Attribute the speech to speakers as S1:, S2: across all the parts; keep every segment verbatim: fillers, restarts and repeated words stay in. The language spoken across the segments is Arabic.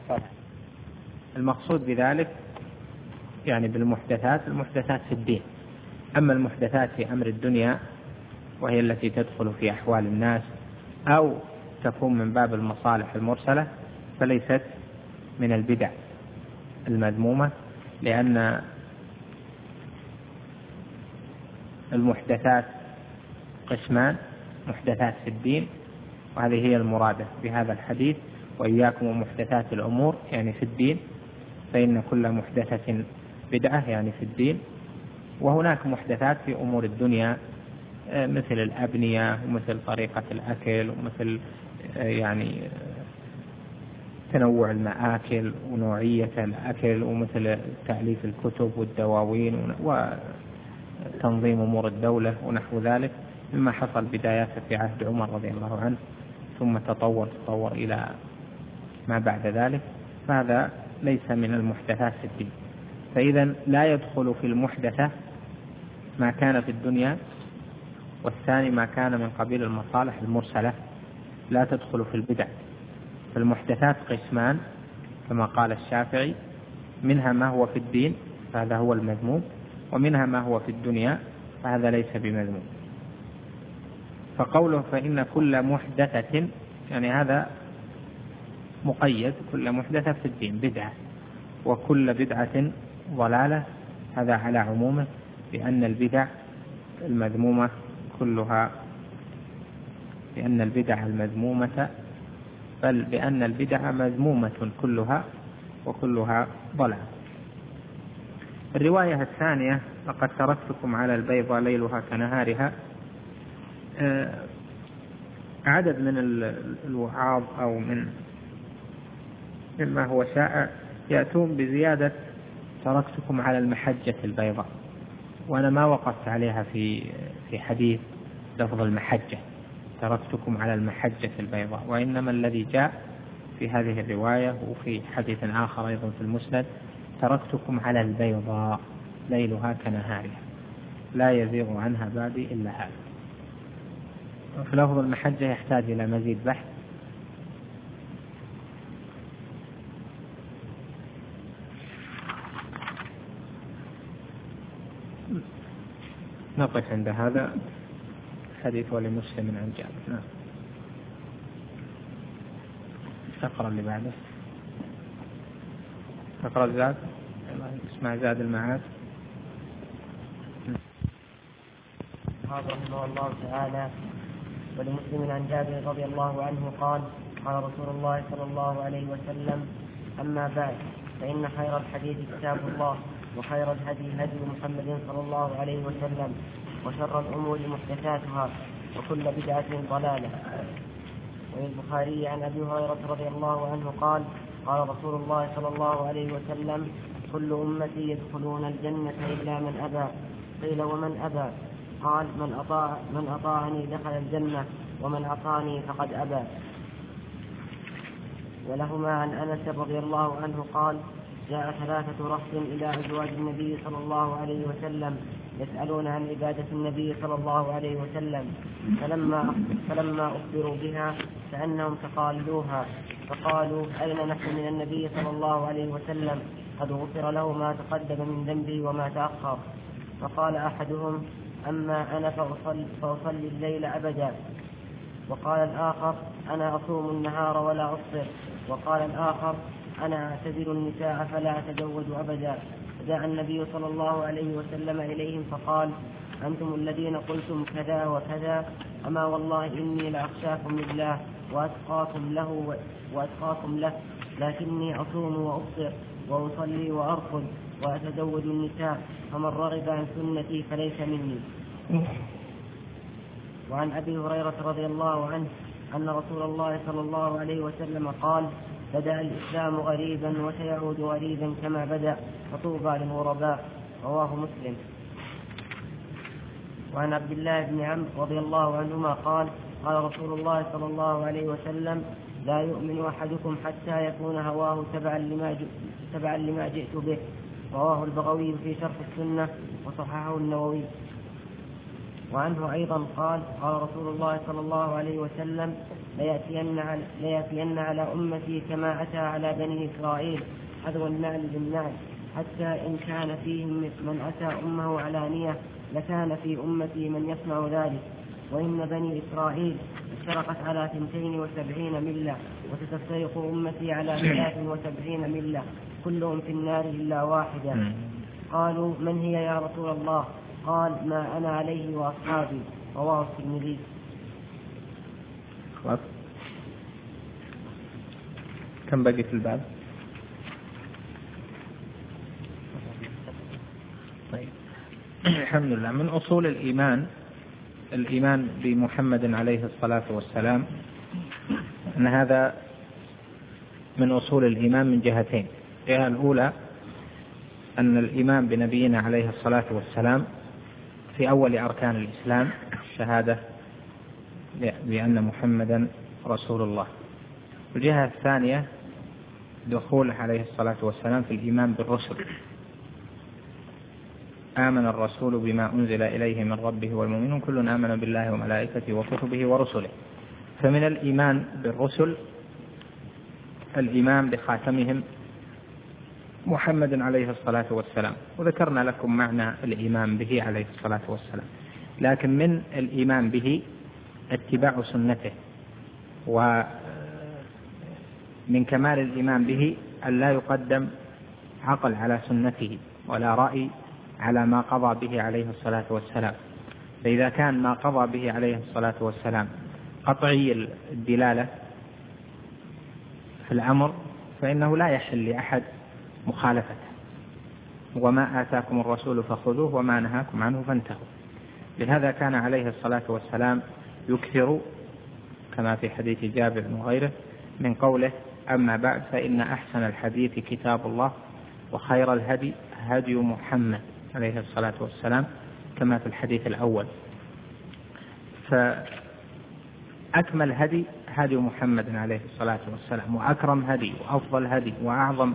S1: ضلالة. المقصود بذلك يعني بالمحدثات المحدثات في الدين. أما المحدثات في أمر الدنيا وهي التي تدخل في أحوال الناس أو تكون من باب المصالح المرسلة فليست من البدع المذمومة، لأن المحدثات قسمان: محدثات في الدين، وهذه هي المرادة بهذا الحديث: وإياكم ومحدثات الأمور، يعني في الدين، فإن كل محدثة بدعة، يعني في الدين. وهناك محدثات في أمور الدنيا مثل الأبنية ومثل طريقة الأكل ومثل يعني تنوع المآكل ونوعية الأكل ومثل تأليف الكتب والدواوين وتنظيم أمور الدولة ونحو ذلك، مما حصل بداية في عهد عمر رضي الله عنه ثم تطور تطور إلى ما بعد ذلك. فهذا ليس من المحدثات في الدين. فإذا لا يدخل في المحدثة ما كان في الدنيا، والثاني ما كان من قبيل المصالح المرسلة لا تدخل في البدع. فالمحدثات قسمان كما قال الشافعي: منها ما هو في الدين فهذا هو المذموم، ومنها ما هو في الدنيا فهذا ليس بمذموم. فقوله فإن كل محدثة يعني هذا مقيد: كل محدثة في الدين بدعة، وكل بدعة ضلالة، هذا على عمومه، لأن البدع المذمومة كلها لأن البدع المذمومة بل بأن البدع مذمومة كلها وكلها ضلال. الرواية الثانية: لقد تركتكم على البيضاء ليلها كنهارها. عدد من الوعاظ أو من مما هو شائع يأتون بزيادة تركتكم على المحجة البيضاء، وأنا ما وقفت عليها في في حديث لفظ المحجة، تركتكم على المحجة البيضاء، وإنما الذي جاء في هذه الرواية وفي حديث آخر أيضا في المسند: تركتكم على البيضاء ليلها كنهارها لا يزيغ عنها بعدي إلا هذا. في لفظ المحجة يحتاج إلى مزيد بحث. نقف عند هذا حديث ولمسلم عن جابر. نعم. اقرأ اللي بعده. اقرأ زاد. اسمع زاد المعاد.
S2: قال رحمه الله تعالى: ولمسلم عن جابر رضي الله عنه قال: قال رسول الله صلى الله عليه وسلم: أما بعد، فإن خير الحديث كتاب الله، وخير الهدي هدي محمد صلى الله عليه وسلم، وشر الأمور محدثاتها، وكل بدعة ضلالة. وللبخاري عن أبي هريرة رضي الله عنه قال: قال رسول الله صلى الله عليه وسلم: كل أمتي يدخلون الجنة إلا من أبى. قيل: ومن أبى؟ قال: من أطاع من أطاعني دخل الجنة، ومن عصاني فقد أبى. ولهما عن أنس رضي الله عنه قال: جاء ثلاثة رهط إلى أزواج النبي صلى الله عليه وسلم يسألون عن عبادة النبي صلى الله عليه وسلم، فلما فلما أخبروا بها كأنهم تقالوها، فقالوا: أين نحن من النبي صلى الله عليه وسلم؟ قد غفر له ما تقدم من ذنبه وما تأخر. فقال أحدهم: أما أنا فأصلي, فأصلي الليل أبدا. وقال الآخر: أنا أصوم النهار ولا أفطر. وقال الآخر: أنا أعتزل النساء فلا أتزوج أبدا. جاء النبي صلى الله عليه وسلم إليهم فقال: أنتم الذين قلتم كذا وكذا، أما والله إني لأخشاكم لله وأتقاكم له وأتقاكم له، لكني أصوم وأفطر وأصلي وأرقد وأتزوج النساء، فمن رغب عن سنتي فليس مني. وعن أبي هريرة رضي الله عنه أن رسول الله صلى الله عليه وسلم قال: بدأ الإسلام غريبا وسيعود غريبا كما بدأ، فطوبى للغرباء. رواه مسلم. وعن عبد الله بن عمرو رضي الله عنهما قال: قال رسول الله صلى الله عليه وسلم: لا يؤمن أحدكم حتى يكون هواه تبعا لما, تبعا لما جئت به. رواه البغوي في شرح السنة وصححه النووي. وعنه أيضا قال: قال رسول الله صلى الله عليه وسلم: ليأتين على, ليأتين على أمتي كما أتى على بني إسرائيل حذو النعل بالنعل، حتى إن كان فيهم من أتى أمه علانية لكان في أمتي من يصنع ذلك. وإن بني إسرائيل اشترقت على ثنتين وسبعين ملة، وستفترق أمتي على ثلاث وسبعين ملة، كلهم في النار إلا واحدة. قالوا من هي يا رسول الله؟ قال ما أنا عليه وأصحابي. رواه الترمذي.
S1: خلاص. كم بقي في الباب؟ طيب. الحمد لله. من أصول الإيمان الإيمان بمحمد عليه الصلاة والسلام، أن هذا من أصول الإيمان من جهتين. الجهة الأولى أن الإيمان بنبينا عليه الصلاة والسلام في أول أركان الإسلام الشهادة بأن محمدا رسول الله. الجهة الثانية دخول عليه الصلاة والسلام في الإيمان بالرسل. آمن الرسول بما أنزل إليه من ربه والمؤمنون كل آمن بالله وملائكته وكتبه ورسله. فمن الإيمان بالرسل الإيمان بخاتمهم محمد عليه الصلاة والسلام، وذكرنا لكم معنى الإيمان به عليه الصلاة والسلام. لكن من الإيمان به اتباع سنته، ومن كمال الإيمان به أن لا يقدم عقل على سنته ولا رأي على ما قضى به عليه الصلاة والسلام. فإذا كان ما قضى به عليه الصلاة والسلام قطعي الدلالة في الأمر فإنه لا يحل لأحد مخالفته. وما آتاكم الرسول فخذوه وما نهاكم عنه فانتهوا. لهذا كان عليه الصلاة والسلام يكثر كما في حديث جابر وغيره من قوله أما بعد فإن أحسن الحديث كتاب الله وخير الهدي هدي محمد عليه الصلاة والسلام كما في الحديث الأول. فأكمل هدي هدي محمد عليه الصلاة والسلام، وأكرم هدي وأفضل هدي وأعظم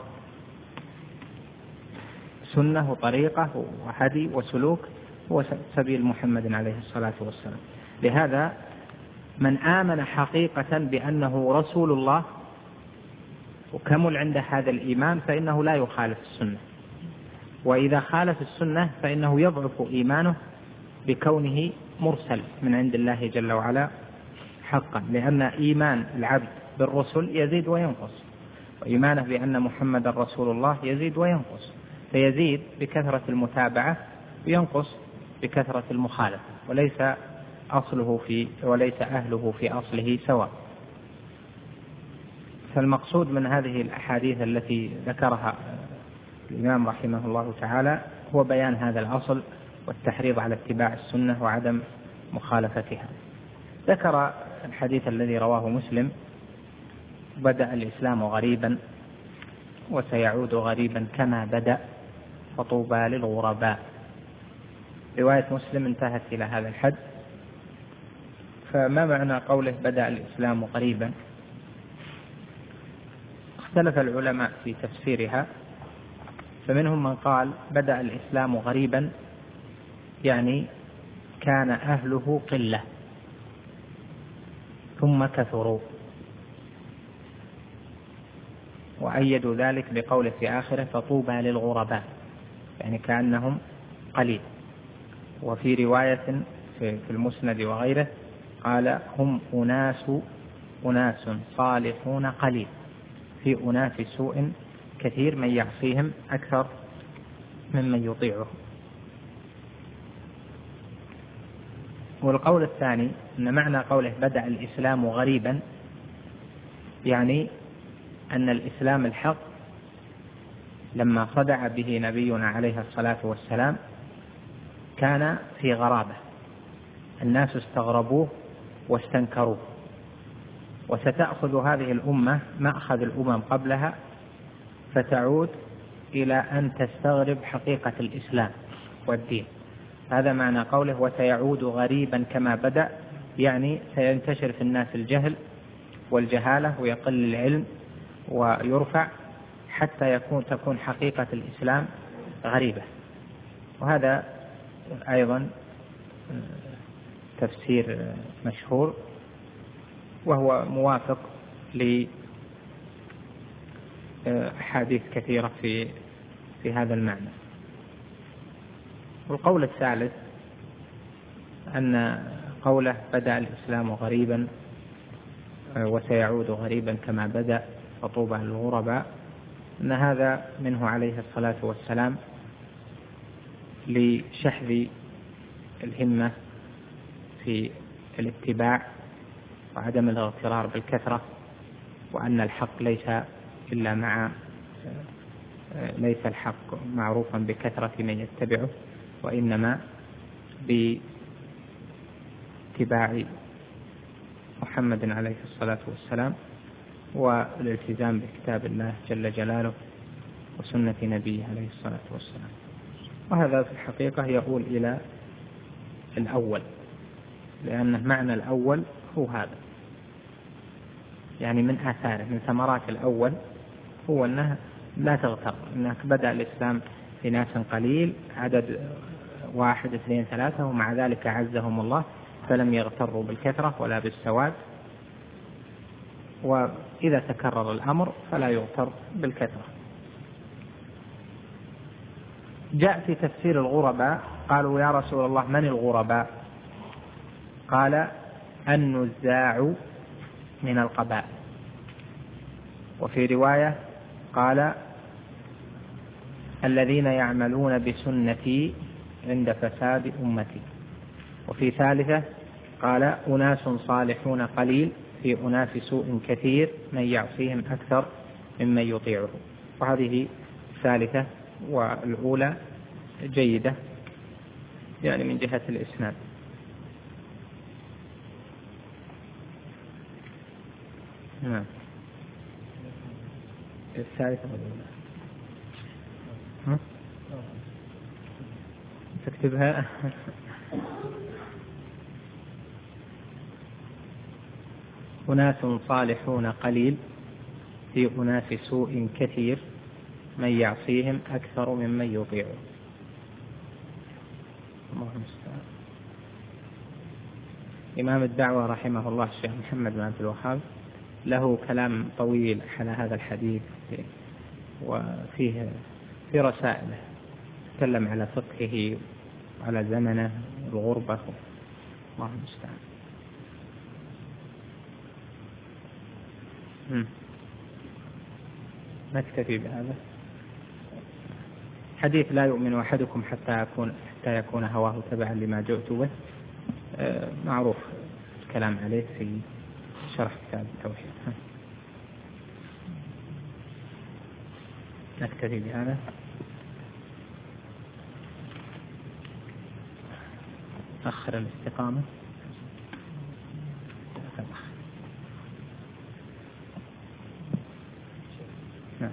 S1: سنة وطريقة وهدي وسلوك هو سبيل محمد عليه الصلاة والسلام. لهذا من آمن حقيقة بأنه رسول الله وكمل عند هذا الإيمان فإنه لا يخالف السنة، وإذا خالف السنة فإنه يضعف إيمانه بكونه مرسل من عند الله جل وعلا حقا، لأن إيمان العبد بالرسل يزيد وينقص، وإيمانه بأن محمد رسول الله يزيد وينقص، فيزيد بكثرة المتابعة وينقص بكثرة المخالفة، وليس أصله في وليس أهله في أصله سواء. فالمقصود من هذه الأحاديث التي ذكرها الإمام رحمه الله تعالى هو بيان هذا الأصل والتحريض على اتباع السنة وعدم مخالفتها. ذكر الحديث الذي رواه مسلم: بدأ الإسلام غريبا وسيعود غريبا كما بدأ فطوبى للغرباء. رواية مسلم انتهت إلى هذا الحد. فما معنى قوله بدأ الإسلام غريبا؟ اختلف العلماء في تفسيرها، فمنهم من قال بدأ الإسلام غريبا يعني كان أهله قلة ثم كثروا، وأيدوا ذلك بقوله في آخره فطوبى للغرباء، يعني كأنهم قليل. وفي رواية في المسند وغيره قال هم أناس أناس صالحون قليل، في أناس سوء كثير من يعصيهم أكثر ممن يطيعه. والقول الثاني أن معنى قوله بدأ الإسلام غريبا يعني أن الإسلام الحق لما صدع به نبينا عليه الصلاة والسلام كان في غرابة، الناس استغربوه واستنكروه، وستأخذ هذه الأمة مأخذ الأمم قبلها فتعود إلى أن تستغرب حقيقة الإسلام والدين. هذا معنى قوله وسيعود غريبا كما بدأ، يعني سينتشر في الناس الجهل والجهالة ويقل العلم ويرفع حتى يكون تكون حقيقة الإسلام غريبة. وهذا أيضا تفسير مشهور وهو موافق لأحاديث كثيرة في في هذا المعنى. والقول الثالث أن قوله بدأ الإسلام غريبا وسيعود غريبا كما بدأ فطوبى للغرباء، أن هذا منه عليه الصلاة والسلام لشحذ الهمة في الاتباع وعدم الاغترار بالكثرة، وأن الحق ليس إلا مع ليس الحق معروفا بكثرة من يتبعه، وإنما باتباع محمد عليه الصلاة والسلام والالتزام بكتاب الله جل جلاله وسنة نبيه عليه الصلاة والسلام. وهذا في الحقيقة يقول إلى الأول، لأن معنى الأول هو هذا، يعني من آثاره من ثمرات الأول هو أنها لا تغتر، أنك بدأ الإسلام في ناس قليل عدد واحد اثنين ثلاثة، ومع ذلك عزهم الله فلم يغتروا بالكثرة ولا بالسواد، وإذا تكرر الأمر فلا يغتر بالكثرة. جاء في تفسير الغرباء قالوا يا رسول الله من الغرباء؟ قال النزاع من القبائل، وفي رواية قال الذين يعملون بسنتي عند فساد أمتي، وفي ثالثة قال أناس صالحون قليل في أناس سوء كثير من يعصيهم أكثر ممن يطيعه. وهذه ثالثة، والأولى جيدة يعني من جهة الإسناد. نعم. الثالثة والأولى ها؟ تكتبها أناس صالحون قليل في أناس سوء كثير من يعصيهم أكثر ممن يطيعه. الله المستعان. إمام الدعوة رحمه الله الشيخ محمد بن عبد الوهاب له كلام طويل على هذا الحديث، وفيه في رسائله تكلم على فقهه وعلى زمنه الغربة. الله المستعان. نكتفي بهذا حديث لا يؤمن أحدكم حتى يكون حتى يكون هواه تبعا لما جئت به، معروف الكلام عليه في شرح كتاب التوحيد. نكتفي بهذا. أخر الاستقامة. نعم.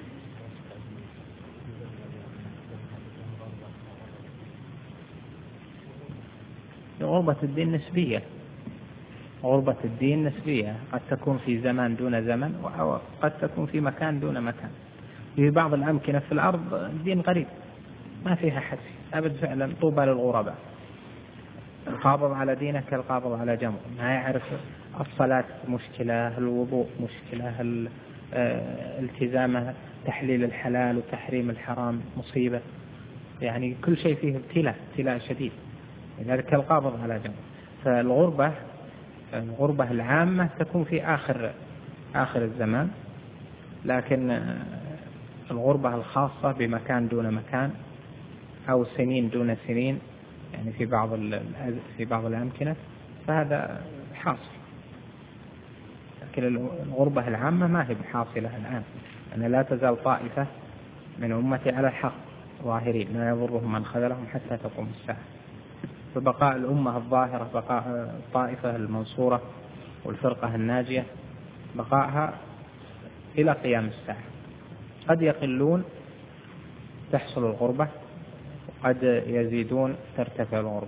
S1: غربة الدين نسبية، غربة الدين نسبية، قد تكون في زمان دون زمن، وقد تكون في مكان دون مكان. في بعض الأمكنة في الأرض الدين غريب ما فيها حد أبد فعلا. طوبى للغرباء، القابض على دينه كالقابض على جمر، ما يعرف الصلاة مشكلة، الوضوء مشكلة، الالتزامه تحليل الحلال وتحريم الحرام مصيبة، يعني كل شيء فيه ابتلاء ابتلاء شديد، لذلك القابض على جمر. فالغربة الغربة العامة تكون في آخر آخر الزمان، لكن الغربة الخاصة بمكان دون مكان أو سنين دون سنين، يعني في بعض في بعض الأمكنة، فهذا حاصل. لكن الغربة العامة ما هي بحاصلة الآن، أن لا تزال طائفة من أمتي على الحق ظاهرين لا يضرهم من خذلهم حتى تقوم الساعة. فبقاء الأمة الظاهرة، بقاء الطائفة المنصورة والفرقة الناجية، بقاءها إلى قيام الساعة. قد يقلون تحصل الغربة، وقد يزيدون ترتفع الغربة.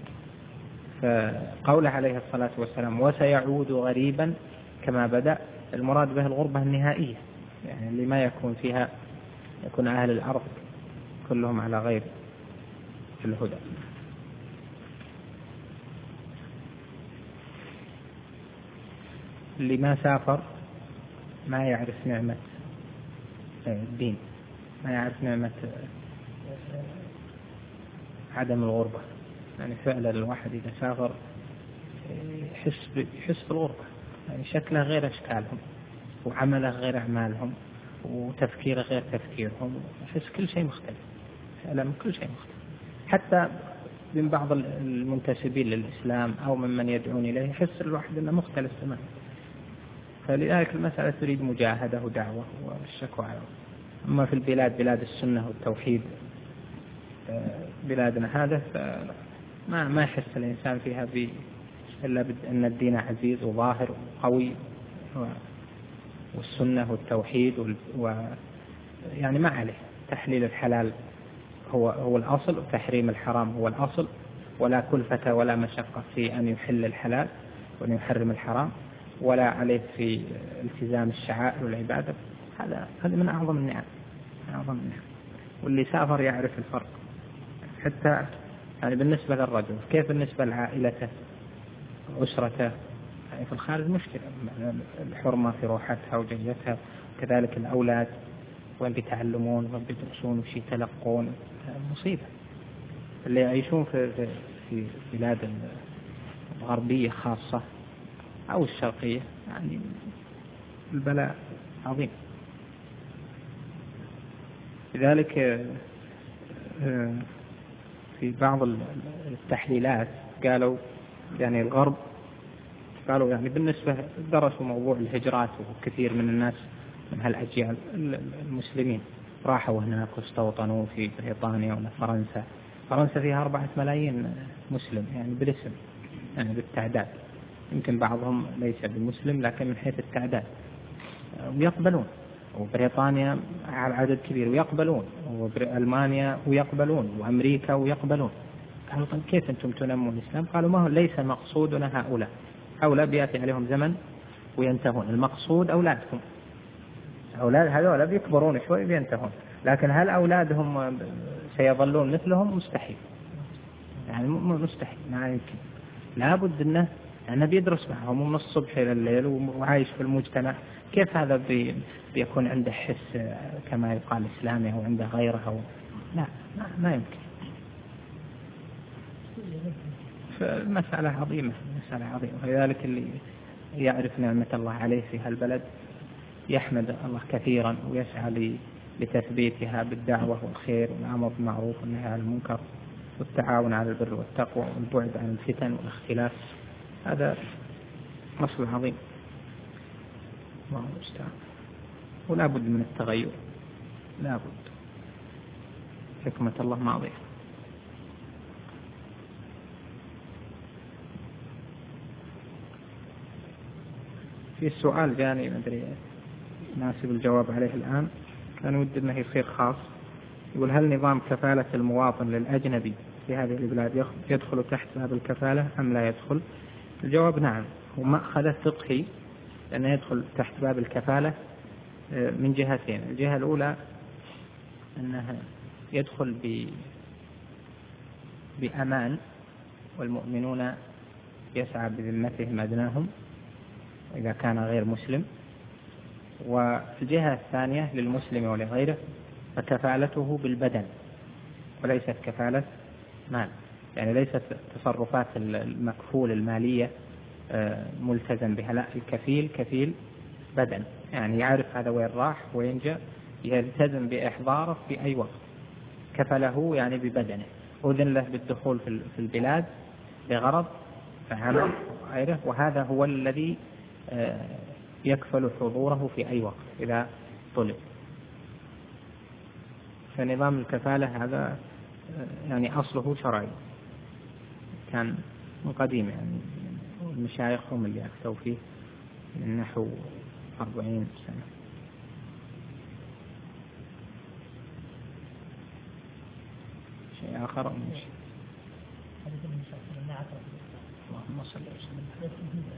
S1: فقوله عليه الصلاة والسلام وسيعود غريبا كما بدأ، المراد به الغربة النهائية، يعني اللي ما يكون فيها يكون أهل الأرض كلهم على غير الهدى. اللي ما سافر ما يعرف نعمة الدين، ما يعرف نعمة عدم الغربة. يعني فعلا الواحد إذا سافر يحس يحس بالغربة، يعني شكله غير أشكالهم، وعمله غير أعمالهم، وتفكيره غير تفكيرهم، يحس كل شيء مختلف، فعلا كل شيء مختلف. حتى من بعض المنتسبين للإسلام أو ممن يدعون إليه يحس الواحد أنه مختلف تماما. فلذلك المسألة تريد مجاهدة ودعوة والشكوى. أما في البلاد بلاد السنة والتوحيد بلادنا هذا ما ما يحس الإنسان فيها ب إلا أن الدين عزيز وظاهر وقوي، والسنة والتوحيد و يعني ما عليه. تحليل الحلال هو هو الأصل، وتحريم الحرام هو الأصل، ولا كلفة ولا مشقة في أن يحل الحلال وأن يحرم الحرام، ولا عليه في التزام الشعائر والعبادة. هذا هذا من أعظم النعم، أعظم النعم. واللي سافر يعرف الفرق. حتى يعني بالنسبة للرجل كيف بالنسبة لعائلته أسرته، يعني في الخارج مشكلة، الحرمة في روحتها وجيتها، كذلك الأولاد وين بيتعلمون وين بيدرسون وش يتلقون، مصيبة. اللي يعيشون في في بلاد الغربية خاصة أو الشرقية يعني البلاء عظيم. لذلك في بعض التحليلات قالوا يعني الغرب قالوا يعني بالنسبة درسوا موضوع الهجرات، وكثير من الناس من هالأجيال المسلمين راحوا هناك واستوطنوا في بريطانيا ولا فرنسا. فرنسا فيها أربعة ملايين مسلم يعني بالاسم، يعني بالتعداد، يمكن بعضهم ليس بمسلم لكن من حيث التعداد ويقبلون. وبريطانيا على عدد كبير ويقبلون، وألمانيا ويقبلون، وأمريكا ويقبلون. قالوا طيب كيف أنتم تنمون الإسلام؟ قالوا ما هو ليس مقصودنا هؤلاء، هؤلاء بيأتي عليهم زمن وينتهون، المقصود أولادكم. أولاد هذول بيكبرون شوي بينتهون، لكن هل أولادهم سيظلون مثلهم؟ مستحيل، يعني مستحيل، ما يمكن. لابد أنه أنه بيدرس معهم من الصبح إلى الليل وعايش في المجتمع. كيف هذا بي بيكون عنده حس كما يقال إسلامي أو عنده غيره أو لا، ما, ما يمكن. فالمسألة عظيمة، مسألة عظيمة. ولذلك اللي يعرف نعمة الله عليه في هالبلد يحمد الله كثيرا ويسعى لتثبيتها بالدعوة والخير والأمر بالمعروف والنهي عن المنكر والتعاون على البر والتقوى والبعد عن الفتن والاختلاف. هذا مصلحة عظيم، الله المستعان. ولا بد من التغير، لا بد، حكمة الله ماضية. في السؤال جاني ما أدري ناسب الجواب عليه الآن، كان ودي أنه يصير خاص. يقول هل نظام كفالة المواطن للأجنبي في هذه البلاد يدخل تحت باب الكفالة أم لا يدخل؟ الجواب نعم، هو مأخذ فقهي لأنه يدخل تحت باب الكفالة من جهتين. الجهة الأولى أنه يدخل بأمان، والمؤمنون يسعى بذمتهم أدناهم إذا كان غير مسلم. والجهة الثانية للمسلم ولغيره فكفالته بالبدن وليست كفالة مال، يعني ليست تصرفات المكفول المالية ملتزم بها، لا، الكفيل كفيل بدن، يعني يعرف هذا وين راح وين جاء، يلتزم بإحضاره في أي وقت. كفله يعني ببدنه، أذن له بالدخول في البلاد بغرض فعمل غيره، وهذا هو الذي يكفل حضوره في أي وقت إذا طلب. فنظام الكفالة هذا يعني أصله شرعي، كان من قديم، يعني المشايخ هم اللي أفتوا فيه من نحو أربعين سنة. شيء آخر أو شيء؟ اللهم صل وسلم.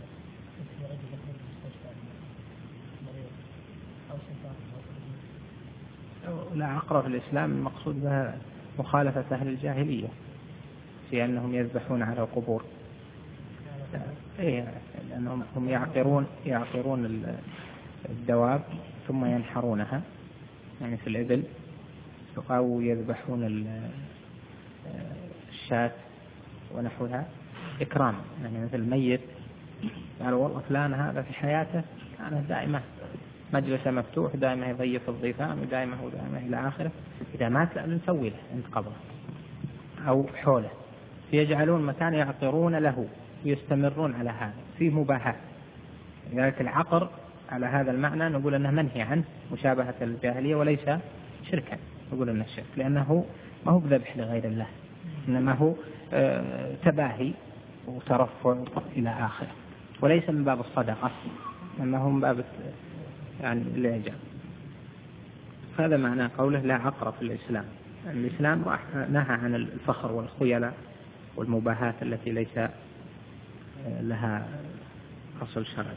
S1: لا عقر في الإسلام المقصود بها مخالفة أهل الجاهلية في أنهم يذبحون على القبور. إيه لأنهم هم يعقرون يعقرون الدواب ثم ينحرونها، يعني في الإبل، أو يذبحون الشاة ونحوها إكرام. يعني مثل الميت قالوا والله فلان هذا في حياته كان دائما مجلسه مفتوح، دائما يضيف الضيفان، ودائما هو دائما إلى آخره. إذا مات لا نسوي له عند قبره أو حوله، يجعلون مكان يعقرون له ويستمرون على هذا، فيه مباحات. لذلك العقر على هذا المعنى نقول أنه منهي عنه مشابهة الجاهلية وليس شركا، نقول أنه الشرك، لأنه ما هو بذبح لغير الله، إنما هو تباهي وترفع إلى آخره، وليس من باب الصدقة، إنما هو من باب يعني الإعجاب. هذا معنى قوله لا عقر في الإسلام. الإسلام نهى عن الفخر والخيلاء والمباهات التي ليس لها أصل شرعي.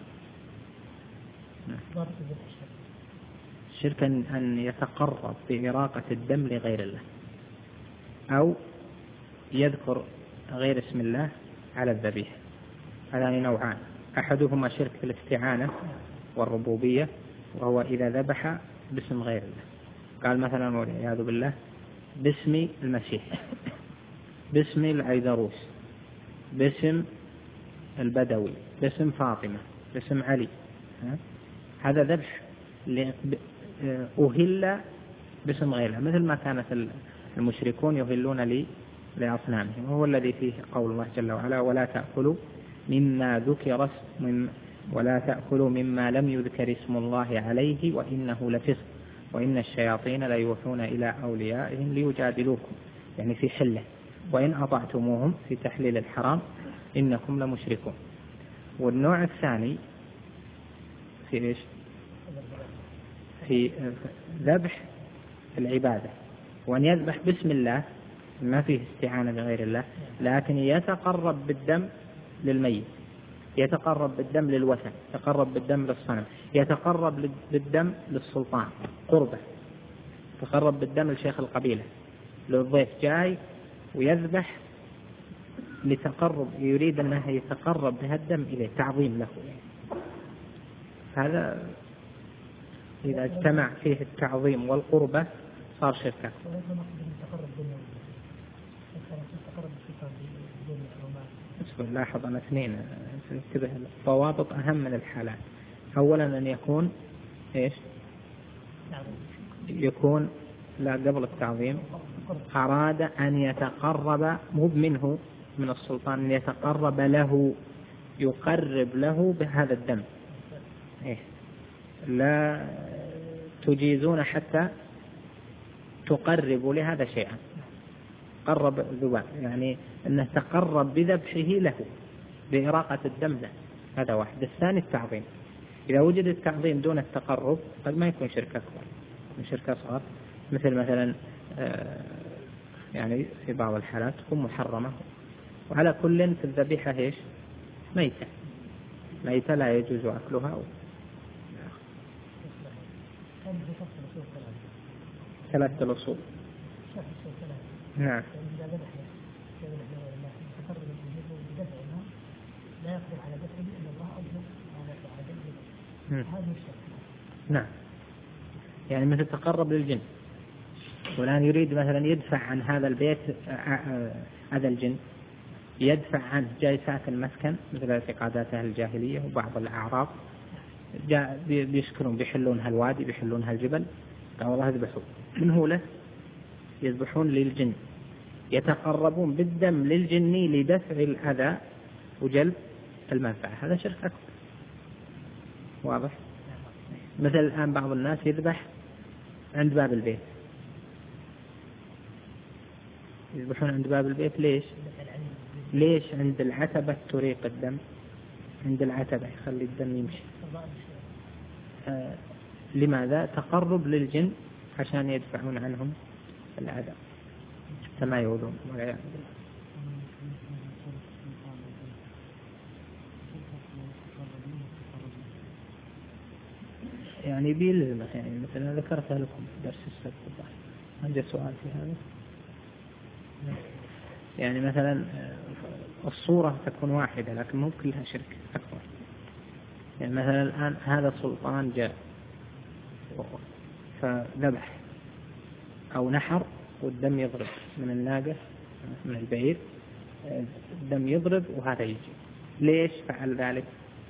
S1: الشرك أن يتقرب بإراقة الدم لغير الله، أو يذكر غير اسم الله على الذبيحة. هذان نوعان، أحدهما شرك في الاستعانة والربوبية، وهو إذا ذبح باسم غير الله، قال مثلا والعياذ بالله باسم المسيح، باسم العيدروس، باسم البدوي، باسم فاطمة، باسم علي، هذا ذبح أهل باسم غيره، مثل ما كانت المشركون يهلون لي لأصنامهم، وهو الذي فيه قول الله جل وعلا ولا تأكلوا مما ذكر اسم ولا تأكلوا مما لم يذكر اسم الله عليه وإنه لفسق وإن الشياطين ليوحون إلى أوليائهم ليجادلوكم، يعني في حله، وإن أطعتموهم في تحليل الحرام إنكم لمشركون. والنوع الثاني في إيش؟ في ذبح العبادة، وأن يذبح باسم الله ما فيه استعانة بغير الله، لكن يتقرب بالدم للميت، يتقرب بالدم للوثن، يتقرب بالدم للصنم، يتقرب بالدم للسلطان قربة، يتقرب بالدم لشيخ القبيلة، للضيف جاي ويذبح لتقرب، يريد أنه يتقرب بهالدم إليه تعظيم له. هذا إذا اجتمع فيه التعظيم والقربة صار شركا. لاحظ أن اثنين انتبه، الضوابط أهم من الحالات. أولا أن يكون إيش؟ يكون لا قبل التعظيم أراد أن يتقرب، مو منه من السلطان، أن يتقرب له، يقرب له بهذا الدم. إيه؟ لا تجيزون حتى تقربوا لهذا شيئا، قرب ذباب، يعني أنه تقرب بذبحه له بإراقة الدم له، هذا واحد. الثاني التعظيم، إذا وجد التعظيم دون التقرب قد ما يكون شرك أكبر، من شرك أصغر، مثل مثلا يعني في بعض الحالات تكون محرمة. وعلى كل في الذبيحة إيش؟ ميتة، ميتة لا يجوز أكلها. ثلاثة الأصول. نعم. لا يقدر على ذلك إلا الله أجل على هذا الشرك. نعم. يعني مثل تقرب للجن، والآن يريد مثلا يدفع عن هذا البيت هذا الجن، يدفع عنه، جاي ساكن مسكن مثل اعتقادات أهل الجاهلية وبعض الأعراب، جاء بيسكنون بيحلون هالوادي بيحلون هالجبل، قال والله يذبحون من هو له، يذبحون للجن، يتقربون بالدم للجني لدفع الأذى وجلب المنفعة، هذا شرك أكبر. واضح؟ مثل الآن بعض الناس يذبح عند باب البيت، يذبحون عند باب البيت، ليش؟ ليش عند العتبة تريق الدم، عند العتبة يخلي الدم يمشي. آه لماذا؟ تقرب للجن عشان يدفعون عنهم الأذى كما يقولون. يعني بيلزمه، يعني مثلا ذكرتها لكم في درس السبت، عندي سؤال في هذا. يعني مثلا الصورة تكون واحدة لكن مو كلها شرك أكبر. يعني مثلا الآن هذا سلطان جاء فذبح أو نحر والدم يضرب من الناقة من البعير، الدم يضرب وهذا يجي، ليش فعل ذلك؟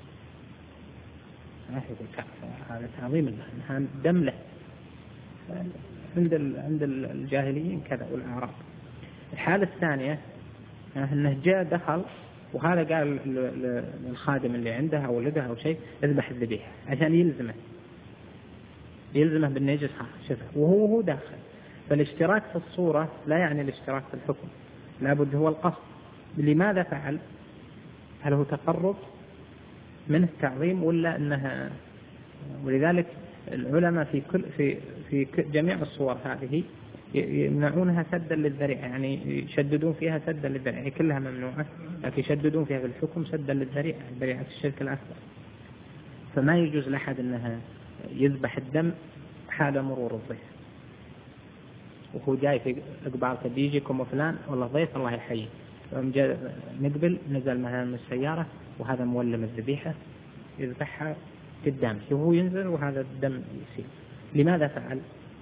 S1: هذا تعظيم الله، هذا دم له. عند عند الجاهليين كذا والأعراب. الحالة الثانية أنه جاء دخل وهذا قال للخادم اللي عنده أو ولده أو شيء اذبح الذبيحة عشان يلزمه يلزمه بالنجس شفه وهو هو داخل. فالاشتراك في الصورة لا يعني الاشتراك في الحكم، لابد هو القصد. لماذا فعل؟ هل هو تقرب منه تعظيم ولا أنها؟ ولذلك العلماء في كل في في جميع الصور هذه يمنعونها سدا للذريعة، يعني يشددون فيها سدا للذريعة، كلها ممنوعة لكن يشددون فيها في الحكم سدا للذريعة، ذريعة الشرك الأكبر. فما يجوز لأحد أنها يذبح الدم حال مرور الضيف وهو جاي في إقبالته بيجيكم فلان والله ضيف الله يحييه، نقبل نزل مثلا من السيارة وهذا مولم الذبيحة يذبحها قدامه وهو ينزل وهذا الدم يسيل. لماذا فعل؟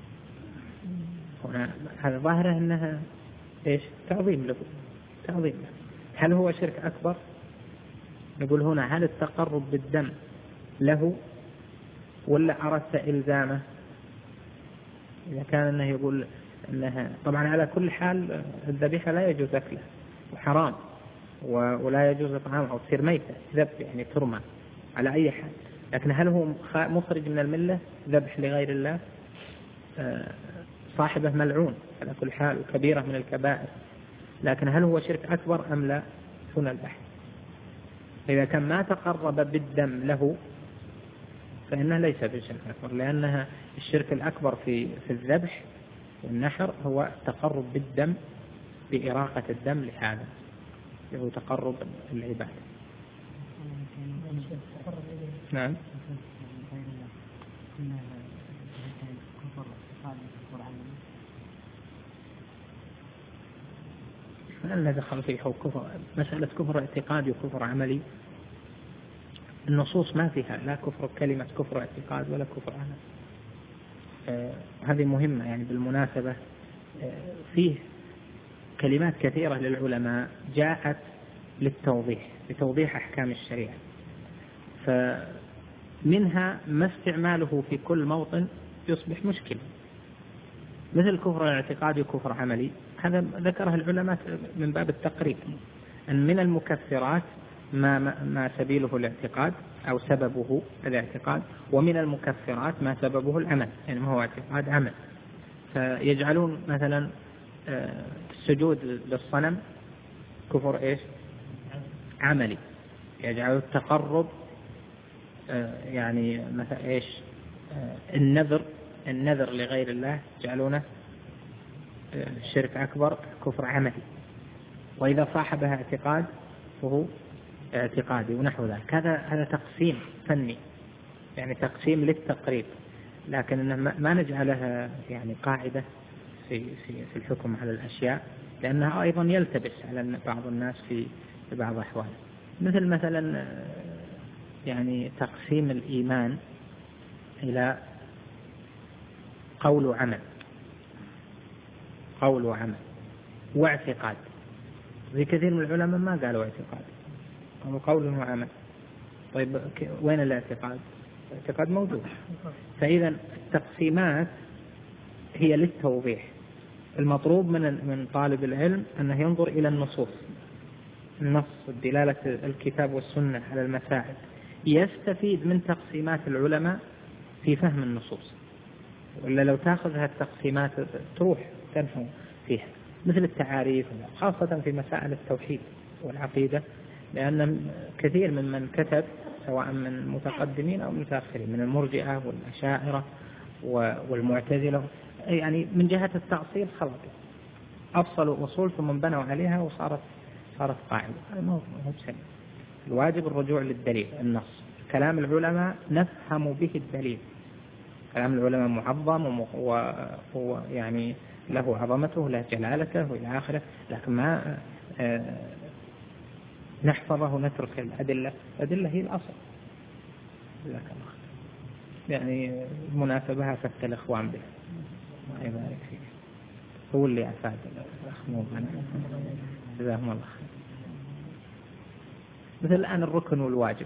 S1: هنا هذا ظاهره أنها إيش؟ تعظيم له، تعظيم له. هل هو شرك أكبر؟ نقول هنا هل التقرب بالدم له ولا أردت إلزامه؟ إذا كان أنه يقول أنها طبعا على كل حال الذبيحة لا يجوز أكلها وحرام ولا يجوز طعامها أو تصير ميتة ذبح يعني ترمى على أي حال. لكن هل هو مخرج من الملة ذبح لغير الله؟ صاحبه ملعون على كل حال وكبيرة من الكبائر، لكن هل هو شرك أكبر أم لا؟ هنا البحث. إذا كان ما تقرب بالدم له فإنه ليس بشرك أكبر، لأنها الشرك الأكبر في في الذبح والنحر هو التقرب بالدم بإراقة الدم لهذا، هو تقرب العبادة. نعم. ما دخل فيه كفر، مسألة كفر اعتقادي وكفر عملي النصوص ما فيها لا كفر كلمة كفر اعتقاد ولا كفر عمل. آه هذه مهمة يعني بالمناسبة. آه فيه كلمات كثيرة للعلماء جاءت للتوضيح لتوضيح أحكام الشريعة، فمنها ما استعماله في كل موطن يصبح مشكلة، مثل كفر الاعتقادي وكفر عملي. هذا ذكره العلماء من باب التقريب أن من المكفرات ما, ما سبيله الاعتقاد أو سببه الاعتقاد، ومن المكفرات ما سببه العمل يعني ما هو اعتقاد عمل. فيجعلون مثلا السجود للصنم كفر إيش؟ عملي، يجعلوا التقرب يعني مثلا إيش؟ النذر النذر لغير الله يجعلونه الشرك أكبر كفر عملي، وإذا صاحبها اعتقاد فهو اعتقادي ونحو ذلك. هذا هذا تقسيم فني يعني تقسيم للتقريب، لكن ما نجعلها يعني قاعدة في في في الحكم على الأشياء، لأنها أيضا يلتبس على بعض الناس في بعض الأحوال. مثل مثلا يعني تقسيم الإيمان إلى قول وعمل، قول وعمل واعتقاد. زي كثير من العلماء ما قالوا اعتقاد، قالوا قول وعمل. طيب وين الاعتقاد؟ الاعتقاد موجود. فإذا التقسيمات هي للتوضيح. المطلوب من من طالب العلم أنه ينظر إلى النصوص، النص دلالة الكتاب والسنة على المسائل، يستفيد من تقسيمات العلماء في فهم النصوص. ولا لو تأخذ هالتقسيمات تروح تنحو فيها، مثل التعاريف خاصة في مسائل التوحيد والعقيدة، لأن كثير ممن كتب سواء من متقدمين أو متأخرين من المرجئة والأشاعرة والمعتزلة يعني من جهة التأصيل خلط أفصلوا أصول ثم بنوا عليها وصارت صارت قاعدة. هذا ما هو سهل. الواجب الرجوع للدليل النص. كلام العلماء نفهم به الدليل. كلام العلماء معظم وهو يعني له عظمته له جلالته وإلى آخره، لكن ما نحفظه ونترك الأدلة. الأدلة هي الأصل. جزاك الله. يعني مناسبة أفدت الإخوان به الله يبارك فيك، هو اللي أفاد الأخ موضوعنا جزاهم الله خير. مثل الآن الركن والواجب،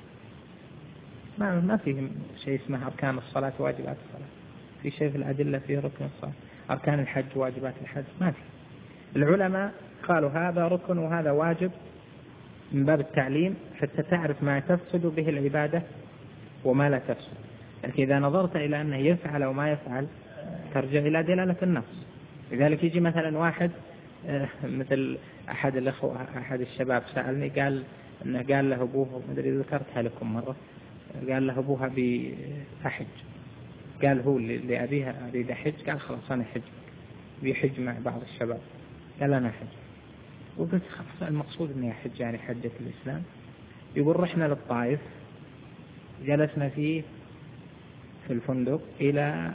S1: ما ما فيه شيء اسمه أركان الصلاة واجبات الصلاة، في شيء في الأدلة فيه ركن الصلاة، أركان الحج واجبات الحج ما في. العلماء قالوا هذا ركن وهذا واجب من باب التعليم حتى تعرف ما تفسد به العبادة وما لا تفسد. لكن إذا نظرت إلى أنه يفعل أو ما يفعل ترجع إلى دلالة النص. لذلك يجي مثلا واحد مثل أحد الأخوة أحد الشباب سألني قال أنه قال له أبوه، ما أدري ذكرتها لكم مرة، قال له أبوها بأحج، قال هو اللي أبيها أريد أحج، قال خلاص أنا حج، بيحج مع بعض الشباب، قال أنا حج. وقلت خلاص المقصود أني أحج يعني حجة الإسلام. يقول رحنا للطائف، جلسنا فيه في الفندق إلى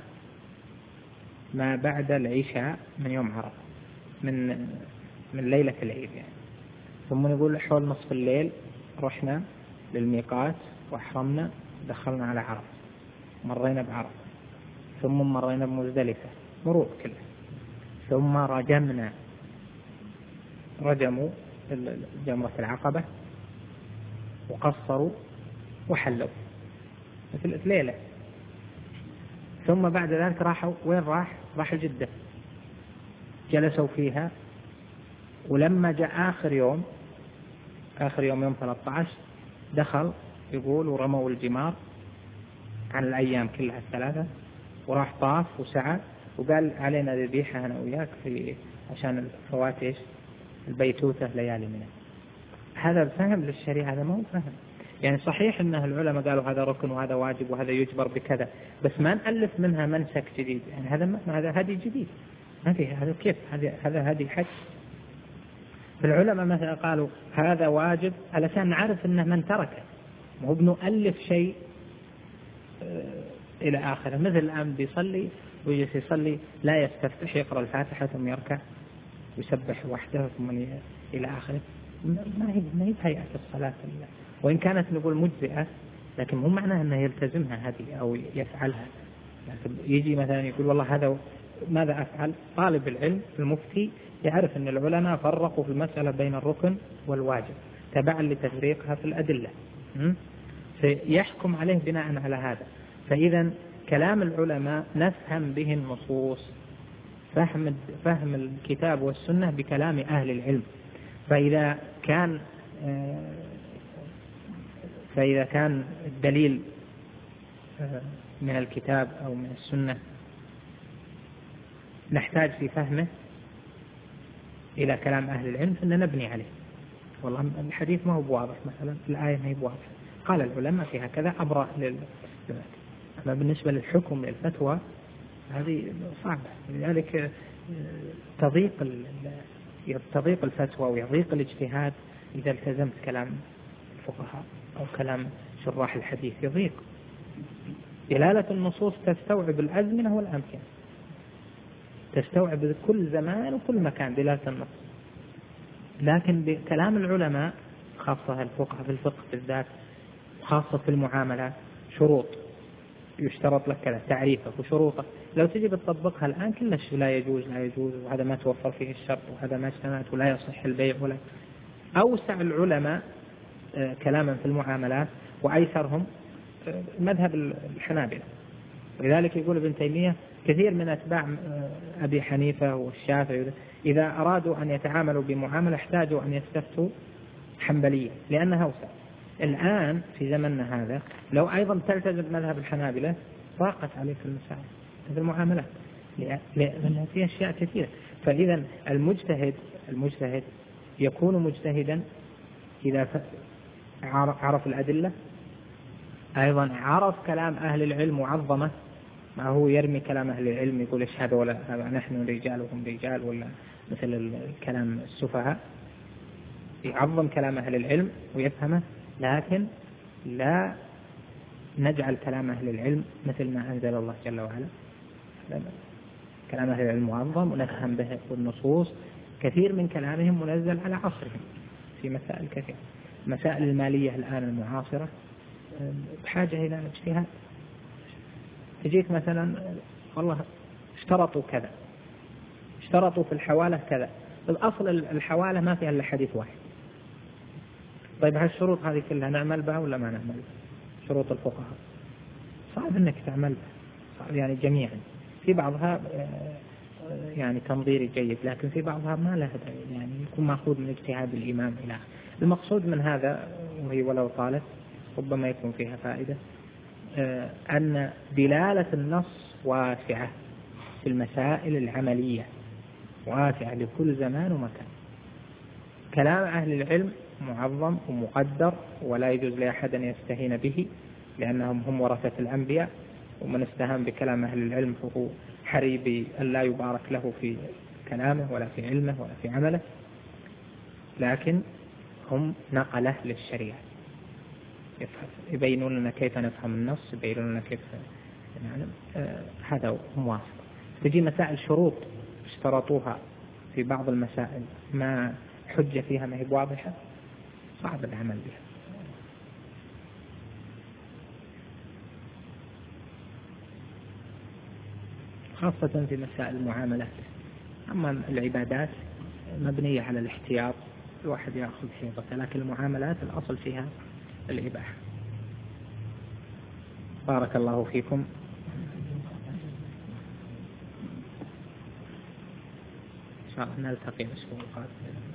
S1: ما بعد العشاء من يوم عرفة، من من ليلة العيد يعني. ثم نقول حول نصف الليل رحنا للميقات وأحرمنا، دخلنا على عرفة، مرينا بعرفة، ثم مرينا بمزدلفة مرور كله، ثم رجمنا رجموا جمرة العقبة وقصروا وحلوا مثل ليلة. ثم بعد ذلك راحوا وين راح؟ راحوا جدة، جلسوا فيها. ولما جاء آخر يوم آخر يوم يوم ثلاثة عشر دخل يقول ورموا الجمار عن الأيام كلها الثلاثة، وراح طاف وسعى وقال علينا ذبيحة أنا وياك في عشان الفواتش البيتوتة ليالي منها. هذا الفهم للشريعة، هذا ما هو فهم. يعني صحيح أن العلماء قالوا هذا ركن وهذا واجب وهذا يجبر بكذا، بس ما نألف منها منسك جديد، يعني هذا هذا هدي جديد ما في. هذا كيف هذا هذا هدي حج. العلماء مثلا قالوا هذا واجب علشان نعرف أنه من تركه، مو بنؤلف شيء إلى آخره. مثل الآن بيصلي ويجلس يصلي لا يستفتح، يقرأ الفاتحة ثم يركع يسبح وحده ثم إلى آخره. ما هي ما هي هيئة الصلاة، وإن كانت نقول مجزئة لكن مو معناه أنه يلتزمها هذه أو يفعلها. لكن يجي مثلا يقول والله هذا ماذا أفعل؟ طالب العلم المفتي يعرف أن العلماء فرقوا في المسألة بين الركن والواجب تبعا لتفريقها في الأدلة، فيحكم عليه بناء على هذا. فإذا كلام العلماء نفهم به النصوص، فهم فهم الكتاب والسنة بكلام أهل العلم. فإذا كان فإذا كان الدليل من الكتاب أو من السنة نحتاج في فهمه إلى كلام أهل العلم فإننا نبني عليه. والله الحديث ما هو بواضح، مثلا الآية ما هي بواضح، قال العلماء فيها كذا أبرأ للعلمات. أما بالنسبة للحكم للفتوى هذه صعبة، لذلك تضيق تضيق الفتوى ويضيق الاجتهاد إذا التزمت كلام الفقهاء أو كلام شراح الحديث، يضيق. دلالة النصوص تستوعب الأزمنة والأمكنة، تستوعب كل زمان وكل مكان دلالة النص. لكن بكلام العلماء خاصة الفقهاء في الفقه بالذات، خاصة في المعاملات، شروط يشترط لك كذا، تعريفك وشروطك، لو تجي بتطبقها الآن كلش لا يجوز لا يجوز وهذا ما توفر فيه الشرط وهذا ما اجتمعت ولا يصح البيع ولا. أوسع العلماء كلاما في المعاملات وأيسرهم مذهب الحنابلة. ولذلك يقول ابن تيمية كثير من أتباع أبي حنيفة والشافعي إذا أرادوا أن يتعاملوا بمعاملة احتاجوا أن يستفتوا حنبلية لأنها أوسع. الآن في زمننا هذا لو أيضا تلتزم مذهب الحنابلة ضاقت عليك المسائل في المعاملات لأن في أشياء كثيرة. فإذا المجتهد المجتهد يكون مجتهدا إذا عرف الأدلة، أيضا عرف كلام أهل العلم وعظمه، ما هو يرمي كلام أهل العلم يقول إيش هذا ولا نحن رجال وهم رجال ولا مثل الكلام السفهاء. يعظم كلام أهل العلم ويفهمه، لكن لا نجعل كلام أهل العلم مثل ما أنزل الله جل وعلا. كلام أهل العلم معظم ونفهم به والنصوص، كثير من كلامهم منزل على عصرهم في مسائل كثيرة. مسائل المالية الآن المعاصرة بحاجة إلى اجتهاد. تجيك مثلا والله اشترطوا كذا، اشترطوا في الحوالة كذا، الأصل الحوالة ما فيها إلا حديث واحد. طيب هالشروط هذه كلها نعمل بها ولا ما نعمل بها؟ شروط الفقهاء صعب أنك تعمل بها، صعب يعني جميعا. في بعضها يعني تنظيري جيد، لكن في بعضها ما له يعني يكون مأخوذ من اجتهاد الإمام إلى المقصود من هذا. وهي ولو طالت ربما يكون فيها فائدة، أن دلالة النص واسعة في المسائل العملية، واسعة لكل زمان ومكان. كلام أهل العلم معظم ومقدر، ولا يجوز لأحد أن يستهين به، لأنهم هم ورثة الأنبياء، ومن استهان بكلام أهل العلم فهو حري أن لا يبارك له في كلامه ولا في علمه ولا في عمله. لكن هم نقله للشريعة، يبينون لنا كيف نفهم النص، يبينون لنا كيف يعني آه هذا موافق. تجي مسائل شروط اشترطوها في بعض المسائل ما حجة فيها ما هي واضحة، صعب العمل بها. خاصة في مسائل المعاملات. أما العبادات مبنية على الاحتياط، الواحد يأخذ حيطته، لكن المعاملات الأصل فيها الإباحة. بارك الله فيكم. إن شاء الله نلتقي الأسبوع القادم.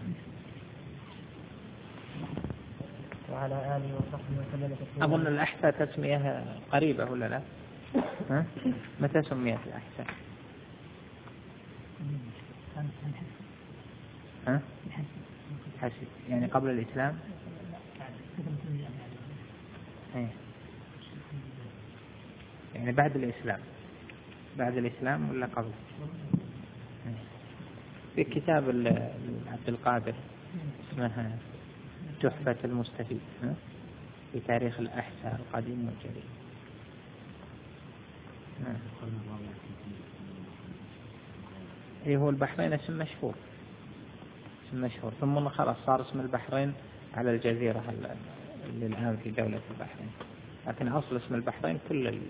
S2: وعلى آله وصحبه وسلم.
S1: أظن الأحساء تسمية قريبة ولا لا؟ ها؟ متى سميت الأحساء؟ ها؟ حسب يعني قبل الإسلام؟ ايه. يعني بعد الإسلام، بعد الإسلام ولا قبل؟ في كتاب عبد القادر اسمها تحفة المستفيد في تاريخ الأحساء القديم والجديد. ايه هو البحرين اسم مشهور، اسم مشهور، ثم خلاص صار اسم البحرين على الجزيرة اللي الآن في دولة البحرين، لكن أصل اسم البحرين كل ال...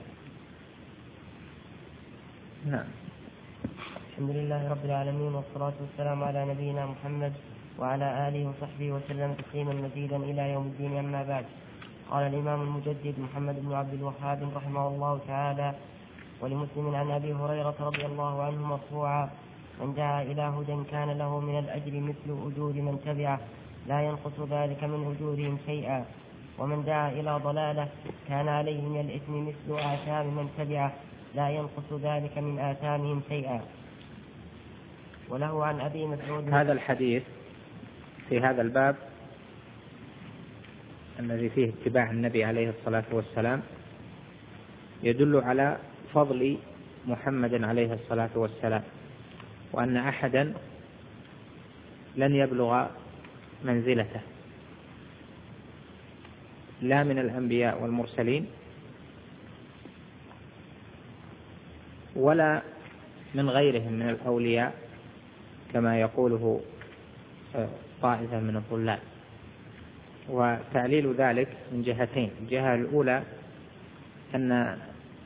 S1: نعم.
S2: الحمد لله رب العالمين، والصلاة والسلام على نبينا محمد وعلى آله وصحبه وسلم تسليما مزيدا إلى يوم الدين. أما بعد، قال الإمام المجدد محمد بن عبد الوهاب رحمه الله تعالى: ولمسلم عن أبي هريرة رضي الله عنه مرفوعا: من دعا إلى هدى كان له من الأجر مثل أجور من تبعه لا ينقص ذلك من أجورهم شيئا، ومن دعا إلى ضلالة كان عليه من الإثم مثل آثام من تبعه لا ينقص ذلك من آثامهم شيئا. وله عن أبي مسعود.
S1: هذا الحديث في هذا الباب الذي فيه اتباع النبي عليه الصلاة والسلام يدل على فضل محمد عليه الصلاة والسلام، وأن أحدا لن يبلغ منزلته لا من الأنبياء والمرسلين ولا من غيرهم من الأولياء كما يقوله طائفة من الضلال. وتعليل ذلك من جهتين: الجهة الأولى أن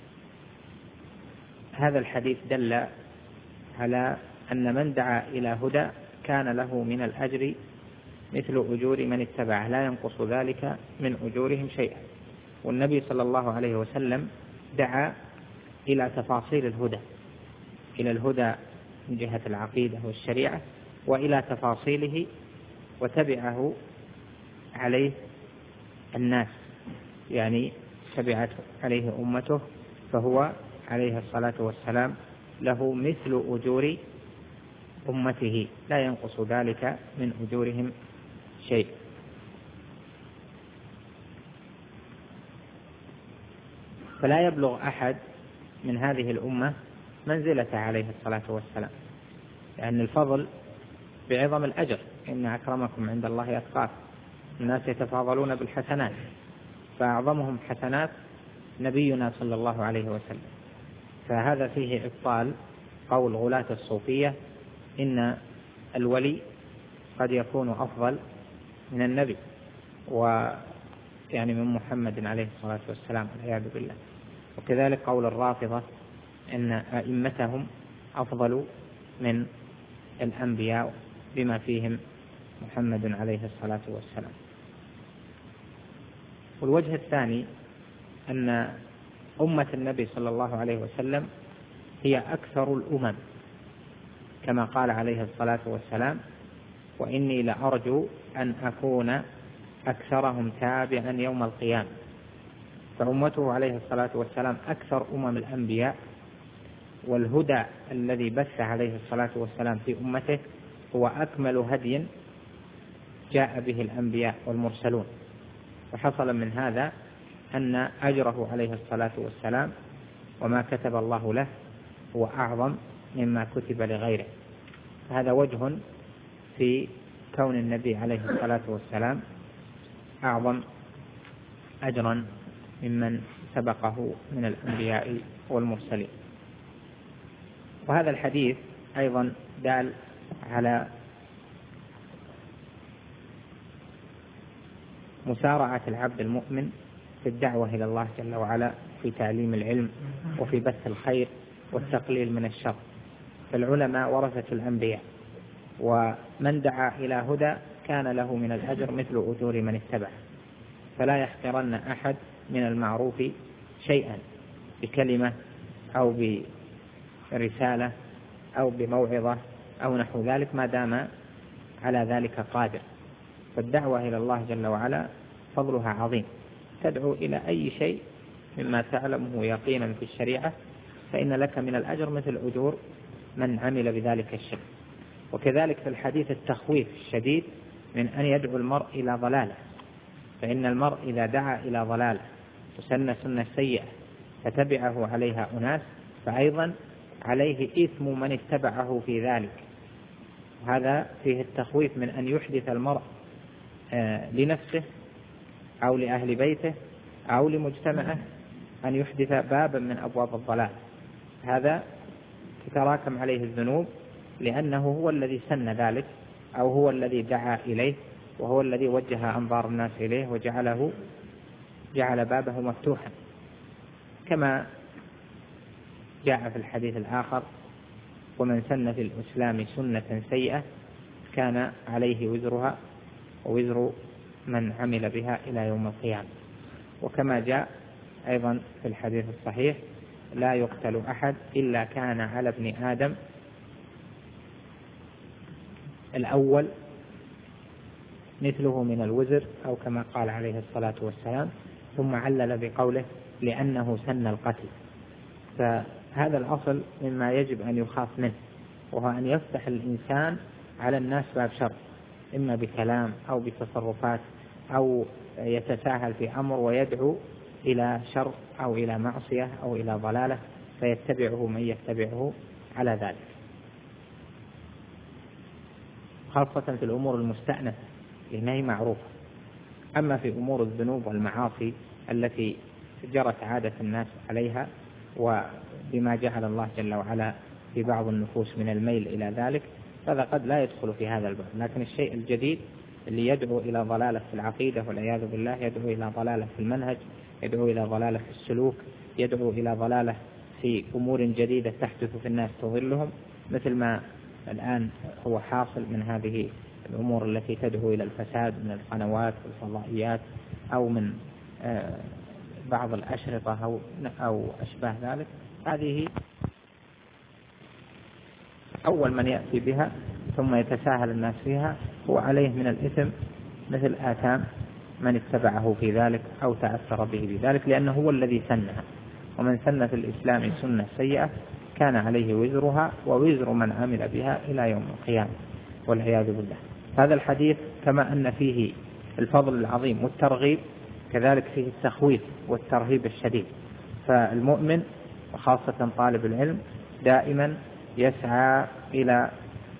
S1: هذا الحديث دل على أن من دعا إلى هدى كان له من الأجر مثل أجور من اتبعه لا ينقص ذلك من أجورهم شيئا. والنبي صلى الله عليه وسلم دعا إلى تفاصيل الهدى، إلى الهدى من جهة العقيدة والشريعة، وإلى تفاصيله، وتبعه عليه الناس، يعني تبعت عليه أمته، فهو عليه الصلاة والسلام له مثل أجور أمته لا ينقص ذلك من أجورهم شيء. فلا يبلغ أحد من هذه الأمة منزلة عليه الصلاة والسلام، لأن الفضل بعظم الأجر: إن أكرمكم عند الله أتقاكم. الناس يتفاضلون بالحسنات، فأعظمهم حسنات نبينا صلى الله عليه وسلم. فهذا فيه إبطال قول غلاة الصوفية إن الولي قد يكون أفضل من النبي، يعني من محمد عليه الصلاة والسلام والعياذ بالله. وكذلك قول الرافضة أن أئمتهم أفضل من الأنبياء بما فيهم محمد عليه الصلاة والسلام. والوجه الثاني أن أمة النبي صلى الله عليه وسلم هي أكثر الأمم، كما قال عليه الصلاة والسلام: وإني لأرجو أن أكون أكثرهم تابعا يوم القيامة. فأمته عليه الصلاة والسلام أكثر أمم الأنبياء، والهدى الذي بث عليه الصلاة والسلام في أمته هو أكمل هدي جاء به الأنبياء والمرسلون. وحصل من هذا أن أجره عليه الصلاة والسلام وما كتب الله له هو أعظم مما كتب لغيره. هذا وجه في كون النبي عليه الصلاة والسلام أعظم أجرا ممن سبقه من الأنبياء والمرسلين. وهذا الحديث أيضا دال على مسارعة العبد المؤمن في الدعوة إلى الله جل وعلا في تعليم العلم وفي بث الخير والتقليل من الشر. فالعلماء ورثة الأنبياء، ومن دعا إلى هدى كان له من الأجر مثل أجور من اتبعه. فلا يحقرن أحد من المعروف شيئا بكلمة أو برسالة أو بموعظة أو نحو ذلك ما دام على ذلك قادر. فالدعوة إلى الله جل وعلا فضلها عظيم، تدعو إلى أي شيء مما تعلمه يقينا في الشريعة فإن لك من الأجر مثل أجور من عمل بذلك الشيء. وكذلك في الحديث التخويف الشديد من أن يدعو المرء إلى ضلاله، فإن المرء إذا دعا إلى ضلاله وسن سنة سيئة فتبعه عليها أناس فأيضا عليه إثم من اتبعه في ذلك. هذا فيه التخويف من أن يحدث المرء لنفسه أو لأهل بيته أو لمجتمعه أن يحدث بابا من أبواب الضلال. هذا تتراكم عليه الذنوب لأنه هو الذي سن ذلك أو هو الذي دعا إليه وهو الذي وجه أنظار الناس إليه وجعله جعل بابه مفتوحا، كما جاء في الحديث الآخر: ومن سن في الإسلام سنة سيئة كان عليه وزرها ووزر من عمل بها إلى يوم القيامة. وكما جاء أيضا في الحديث الصحيح: لا يقتل أحد إلا كان على ابن آدم الأول مثله من الوزر، أو كما قال عليه الصلاة والسلام، ثم علل بقوله: لأنه سن القتل. فهذا الأصل مما يجب أن يخاف منه، وهو أن يفتح الإنسان على الناس باب شر، إما بكلام أو بتصرفات، أو يتساهل في أمر ويدعو إلى شر أو إلى معصية أو إلى ضلالة فيتبعه من يتبعه على ذلك، خاصة في الأمور المستأنفة لأنها هي معروفة. أما في أمور الذنوب والمعاصي التي جرت عادة الناس عليها وبما جعل الله جل وعلا في بعض النفوس من الميل إلى ذلك، فهذا قد لا يدخل في هذا الباب. لكن الشيء الجديد اللي يدعو إلى ضلالة في العقيدة والعياذ بالله، يدعو إلى ضلالة في المنهج، يدعو إلى ضلالة في السلوك، يدعو إلى ضلالة في أمور جديدة تحدث في الناس تضلهم، مثل ما الآن هو حاصل من هذه الأمور التي تدعو إلى الفساد من القنوات والفضائيات أو من بعض الأشرطة أو أو أشباه ذلك. هذه أول من يأتي بها ثم يتساهل الناس فيها هو عليه من الإثم مثل آثام من اتبعه في ذلك أو تأثر به بذلك، لأنه هو الذي سنها. ومن سن في الإسلام سنة سيئة كان عليه وزرها ووزر من عمل بها إلى يوم القيامة والعياذ بالله. هذا الحديث كما أن فيه الفضل العظيم والترغيب، كذلك فيه التخويف والترهيب الشديد. فالمؤمن وخاصة طالب العلم دائما يسعى إلى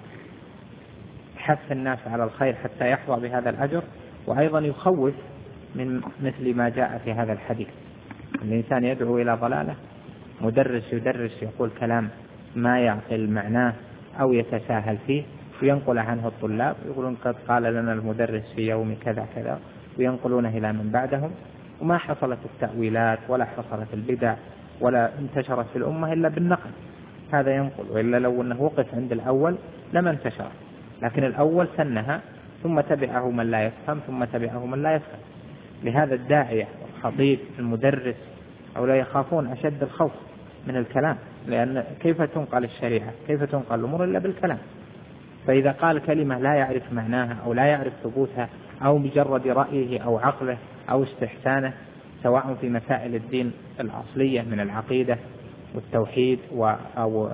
S1: حث الناس على الخير حتى يحظى بهذا الأجر، وأيضا يخوف من مثل ما جاء في هذا الحديث. الإنسان يدعو إلى ضلالة، مدرس يدرس يقول كلام ما يعقل معناه أو يتساهل فيه وينقل عنه الطلاب، يقولون قد قال لنا المدرس في يوم كذا كذا، وينقلونه إلى من بعدهم، وما حصلت التأويلات ولا حصلت البدع ولا انتشرت في الأمة إلا بالنقل. هذا ينقل، وإلا لو أنه وقف عند الأول لما انتشر، لكن الأول سنها ثم تبعه من لا يفهم ثم تبعه من لا يفهم. لهذا الداعية والخطيب المدرس أو لا يخافون أشد الخوف من الكلام، لأن كيف تنقل الشريعة، كيف تنقل الأمور إلا بالكلام. فإذا قال كلمة لا يعرف معناها أو لا يعرف ثبوتها أو مجرد رأيه أو عقله أو استحسانه، سواء في مسائل الدين الأصلية من العقيدة والتوحيد أو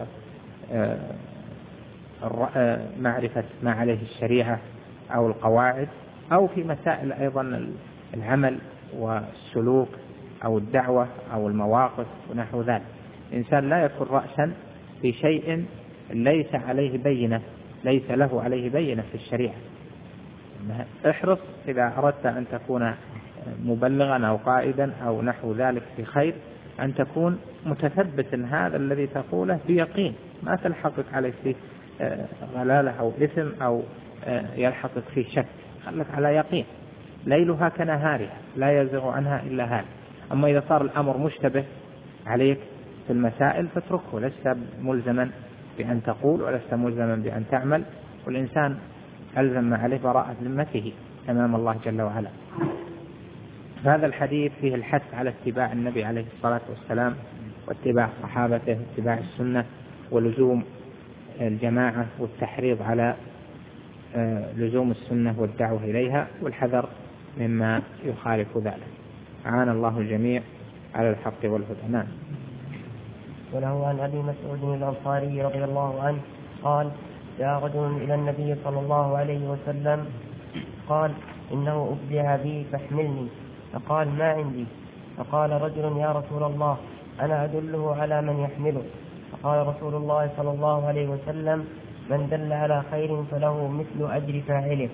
S1: معرفة ما عليه الشريعة أو القواعد، أو في مسائل أيضا العمل والسلوك أو الدعوة أو المواقف ونحو ذلك، الإنسان لا يكون رأسا في شيء ليس عليه بينة، ليس له عليه بينة في الشريعة. احرص إذا أردت أن تكون مبلغا أو قائدا أو نحو ذلك في خير أن تكون متثبت هذا الذي تقوله بيقين، ما تلحقك عليه فيه غلالة أو إثم أو يلحقك فيه شك، خلك على يقين. ليلها كنهارها لا يزغ عنها إلا هذا. أما إذا صار الأمر مشتبه عليك في المسائل فاتركه، لست ملزما بأن تقول ولست ملزما بأن تعمل، والإنسان ألزم ما عليه براءة ذمته أمام الله جل وعلا. هذا الحديث فيه الحث على اتباع النبي عليه الصلاة والسلام واتباع صحابته واتباع السنة ولزوم الجماعة، والتحريض على لزوم السنة والدعوة إليها، والحذر مما يخالف ذلك. أعان الله الجميع على الحق والهدى. نعم.
S2: وله عن أبي مسعود الأنصاري رضي الله عنه قال: جاء رجل إلى النبي صلى الله عليه وسلم قال: إنه أبدع بي فاحملني. فقال: ما عندي. فقال رجل: يا رسول الله، أنا أدله على من يحمله. فقال رسول الله صلى الله عليه وسلم: من دل على خير فله مثل أجر فاعله.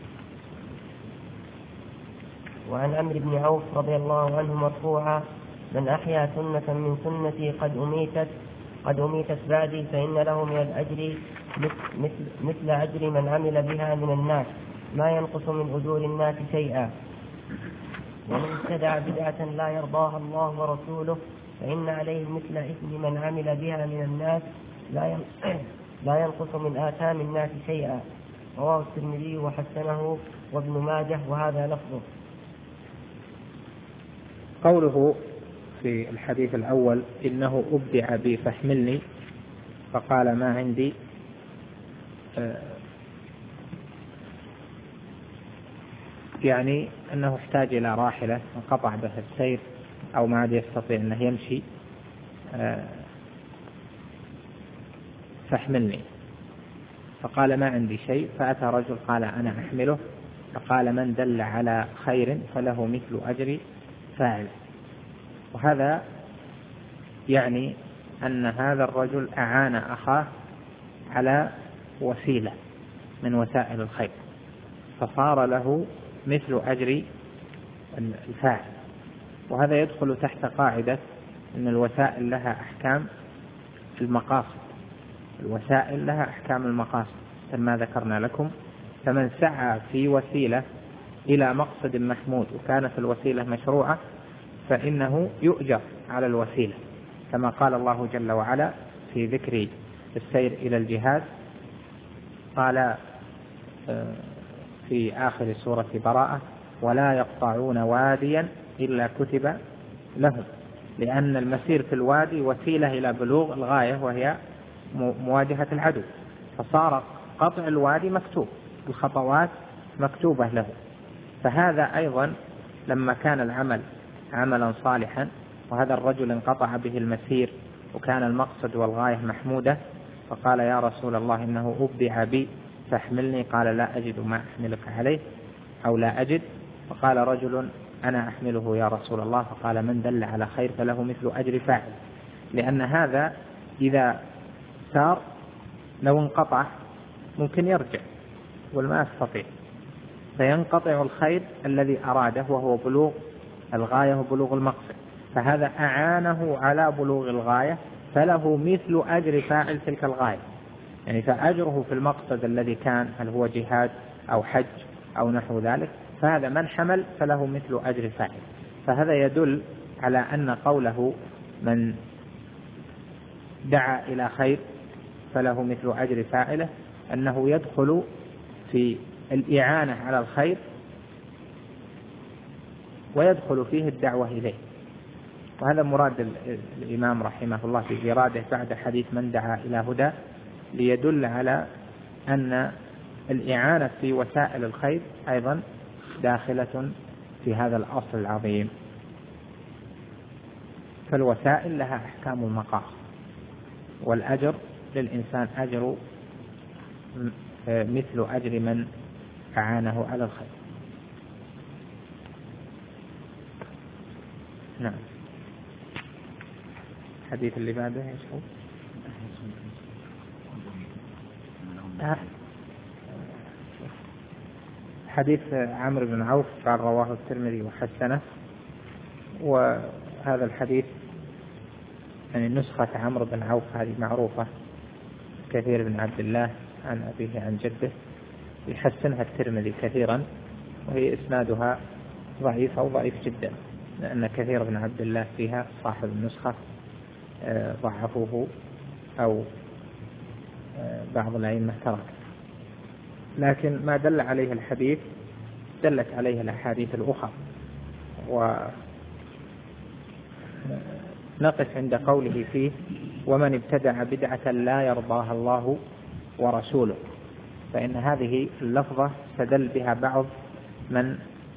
S2: وعن عمرو بن عوف رضي الله عنه مرفوعا: من أحيا سنة من سنتي قد أميتت قد أميتت بعدي فإن له من الأجر مثل, مثل أجر من عمل بها من الناس ما ينقص من أجور الناس شيئا. ومن ابتدع بدعة لا يرضاها الله ورسوله فإن عليه مثل إثم من عمل بها من الناس لا ينقص من آثام الناس شيئا. رواه الترمذي وحسنه وابن ماجه وهذا لفظه.
S1: قوله في الحديث الأول: إنه أبدع بي فاحملني، فقال: ما عندي، يعني أنه احتاج إلى راحلة انقطع به السير أو ما عاد يستطيع أنه يمشي، فاحملني. فقال: ما عندي شيء. فأتى رجل قال: أنا أحمله. فقال: من دل على خير فله مثل أجر فاعله. وهذا يعني أن هذا الرجل أعان أخاه على وسيلة من وسائل الخير، فصار له مثل أجر الفاعل. وهذا يدخل تحت قاعدة أن الوسائل لها أحكام المقاصد، الوسائل لها أحكام المقاصد كما ذكرنا لكم. فمن سعى في وسيلة إلى مقصد محمود وكانت الوسيلة مشروعة فإنه يؤجر على الوسيلة، كما قال الله جل وعلا في ذكر السير إلى الجهاد، قال في آخر سورة براءة: ولا يقطعون واديا إلا كتب لهم، لأن المسير في الوادي وسيلة إلى بلوغ الغاية وهي مواجهة العدو، فصار قطع الوادي مكتوب، الخطوات مكتوبة له. فهذا أيضا لما كان العمل عملا صالحا وهذا الرجل انقطع به المسير وكان المقصد والغاية محمودة، فقال: يا رسول الله، إنه أبدع بي فاحملني. قال: لا أجد ما أحملك عليه أو لا أجد. فقال رجل: أنا أحمله يا رسول الله. فقال: من دل على خير فله مثل أجر فاعل. لأن هذا إذا سار لو انقطع ممكن يرجع والما يستطيع، فينقطع الخير الذي أراده وهو بلوغ الغاية وبلوغ المقصد، فهذا أعانه على بلوغ الغاية فله مثل أجر فاعل تلك الغاية. يعني فأجره في المقصد الذي كان، هل هو جهاد أو حج أو نحو ذلك، فهذا من حمل فله مثل أجر فاعل. فهذا يدل على أن قوله من دعا إلى خير فله مثل أجر فاعله أنه يدخل في الإعانة على الخير ويدخل فيه الدعوة إليه. وهذا مراد الإمام رحمه الله في إراده بعد حديث من دعا إلى هدى، ليدل على أن الإعانة في وسائل الخير أيضا داخلة في هذا الأصل العظيم. فالوسائل لها أحكام المقاصد، والأجر للإنسان أجر مثل أجر من أعانه على الخير. نعم. الحديث اللي بعده ايش هو؟ حديث عمرو بن عوف قال رواه الترمذي وحسنه. وهذا الحديث يعني نسخة عمرو بن عوف هذه معروفة، كثير بن عبد الله عن أبيه عن جده، يحسنها الترمذي كثيرا، وهي إسنادها ضعيف أو ضعيف جدا، لأن كثير بن عبد الله فيها صاحب النسخة ضعفوه أو بعض الأئمة ترك. لكن ما دل عليه الحديث دلت عليه الأحاديث الأخرى. ونقف عند قوله فيه ومن ابتدع بدعة لا يرضاها الله ورسوله، فإن هذه اللفظة استدل بها بعض من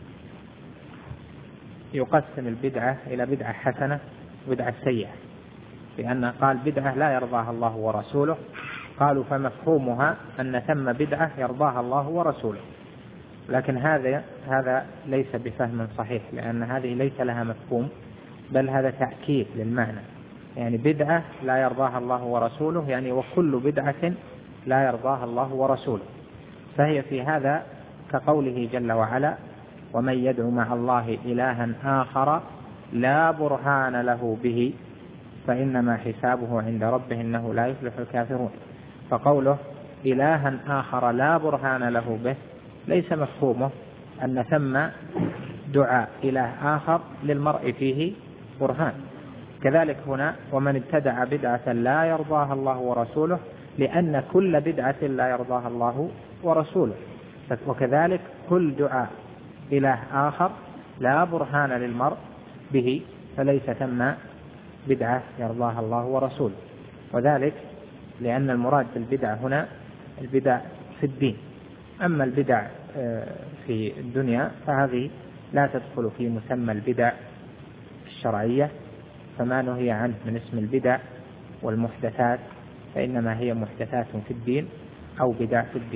S1: يقسم البدعة إلى بدعة حسنة وبدعة سيئة، لأن قال بدعة لا يرضاها الله ورسوله، قالوا فمفهومها أن ثم بدعة يرضاها الله ورسوله. لكن هذا هذا ليس بفهم صحيح، لأن هذه ليس لها مفهوم، بل هذا تأكيد للمعنى. يعني بدعة لا يرضاها الله ورسوله يعني وكل بدعة لا يرضاها الله ورسوله، فهي في هذا كقوله جل وعلا ومن يدعو مع الله إلها آخر لا برهان له به فإنما حسابه عند ربه إنه لا يفلح الكافرون. فقوله إلها آخر لا برهان له به ليس مفهومه أن ثم دعاء إله آخر للمرء فيه برهان. كذلك هنا ومن ابتدع بدعة لا يرضاها الله ورسوله، لأن كل بدعة لا يرضاها الله ورسوله. وكذلك كل دعاء إله آخر لا برهان للمرء به فليس ثم بدعة يرضاها الله ورسوله. وذلك لأن المراد بالبدعة هنا البدع في الدين، أما البدع في الدنيا فهذه لا تدخل في مسمى البدع الشرعية، فما نهي عنه من اسم البدع والمحدثات فإنما هي محدثات في الدين أو بدع في الدين.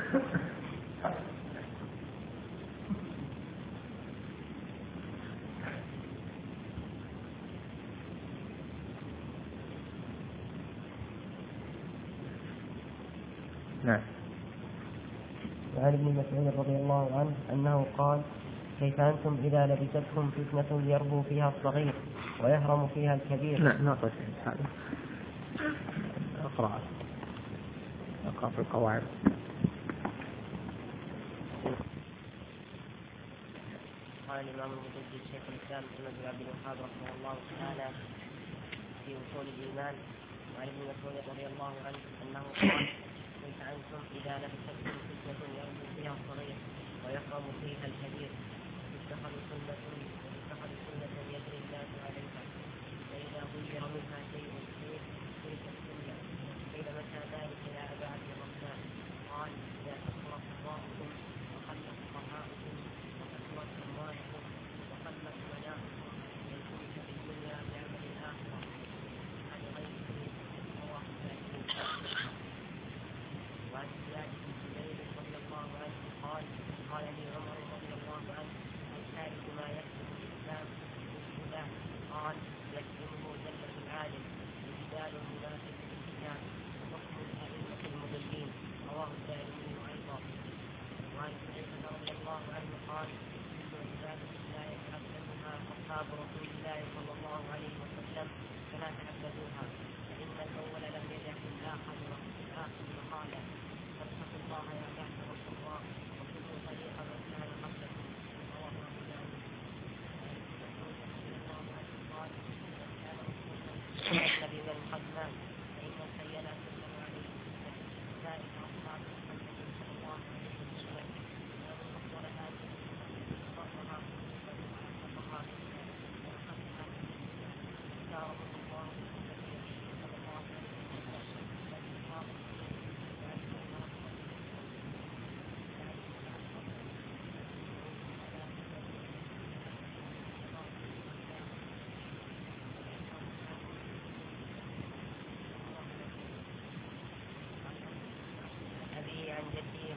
S1: نعم.
S2: وعن ابن مسعود رضي الله عنه أنه قال كيف أنتم إذا لبستكم فتنة يربو فيها الصغير ويهرم فيها الكبير.
S1: لا نقص هذا أقرأ أقرأ في القواعد.
S2: قال الإمام المجدد شيخ الإسلام بن عبد الوهاب رحمه الله تعالى في أصول الإيمان. وعن ابن مسعود رضي الله عنه أنه قال كيف أنتم إذا لبستكم فتنة يربو فيها الصغير ويهرم فيها الكبير اتخذوا سنة اتخذوا سنة يجري الناس عليها فإذا غير منها شيء تلك السنة قيل متى ذلك يا أبا عبد الرحمن؟ قال إذا كثر قضاؤكم وقل فقهاؤكم وكثرت أموالكم وقلت مناعكم يلزمك في الدنيا بعمل الآخرة هذا غير سبيل رواه التاريخ. وعن زياد بن جبير رضي الله عنه قال قال لي عمر رضي الله عنه الثالث ما يكتب الإسلام بالسلاح قال يكتبه جلة العالم وجدال المنافق بالكتاب وحكم الأئمة المضلين رواه الدارمي أيضا. وعن حذيفة رضي الله عنه قال كل عبادة لا يتعبدها أصحاب رسول الله صلى الله عليه وسلم فلا تعبدوها فإن الأول لم يدع في الآخر والآخر مقالا فاتقوا الله يا معشر القراء وكلوا طريق من كان قبلكم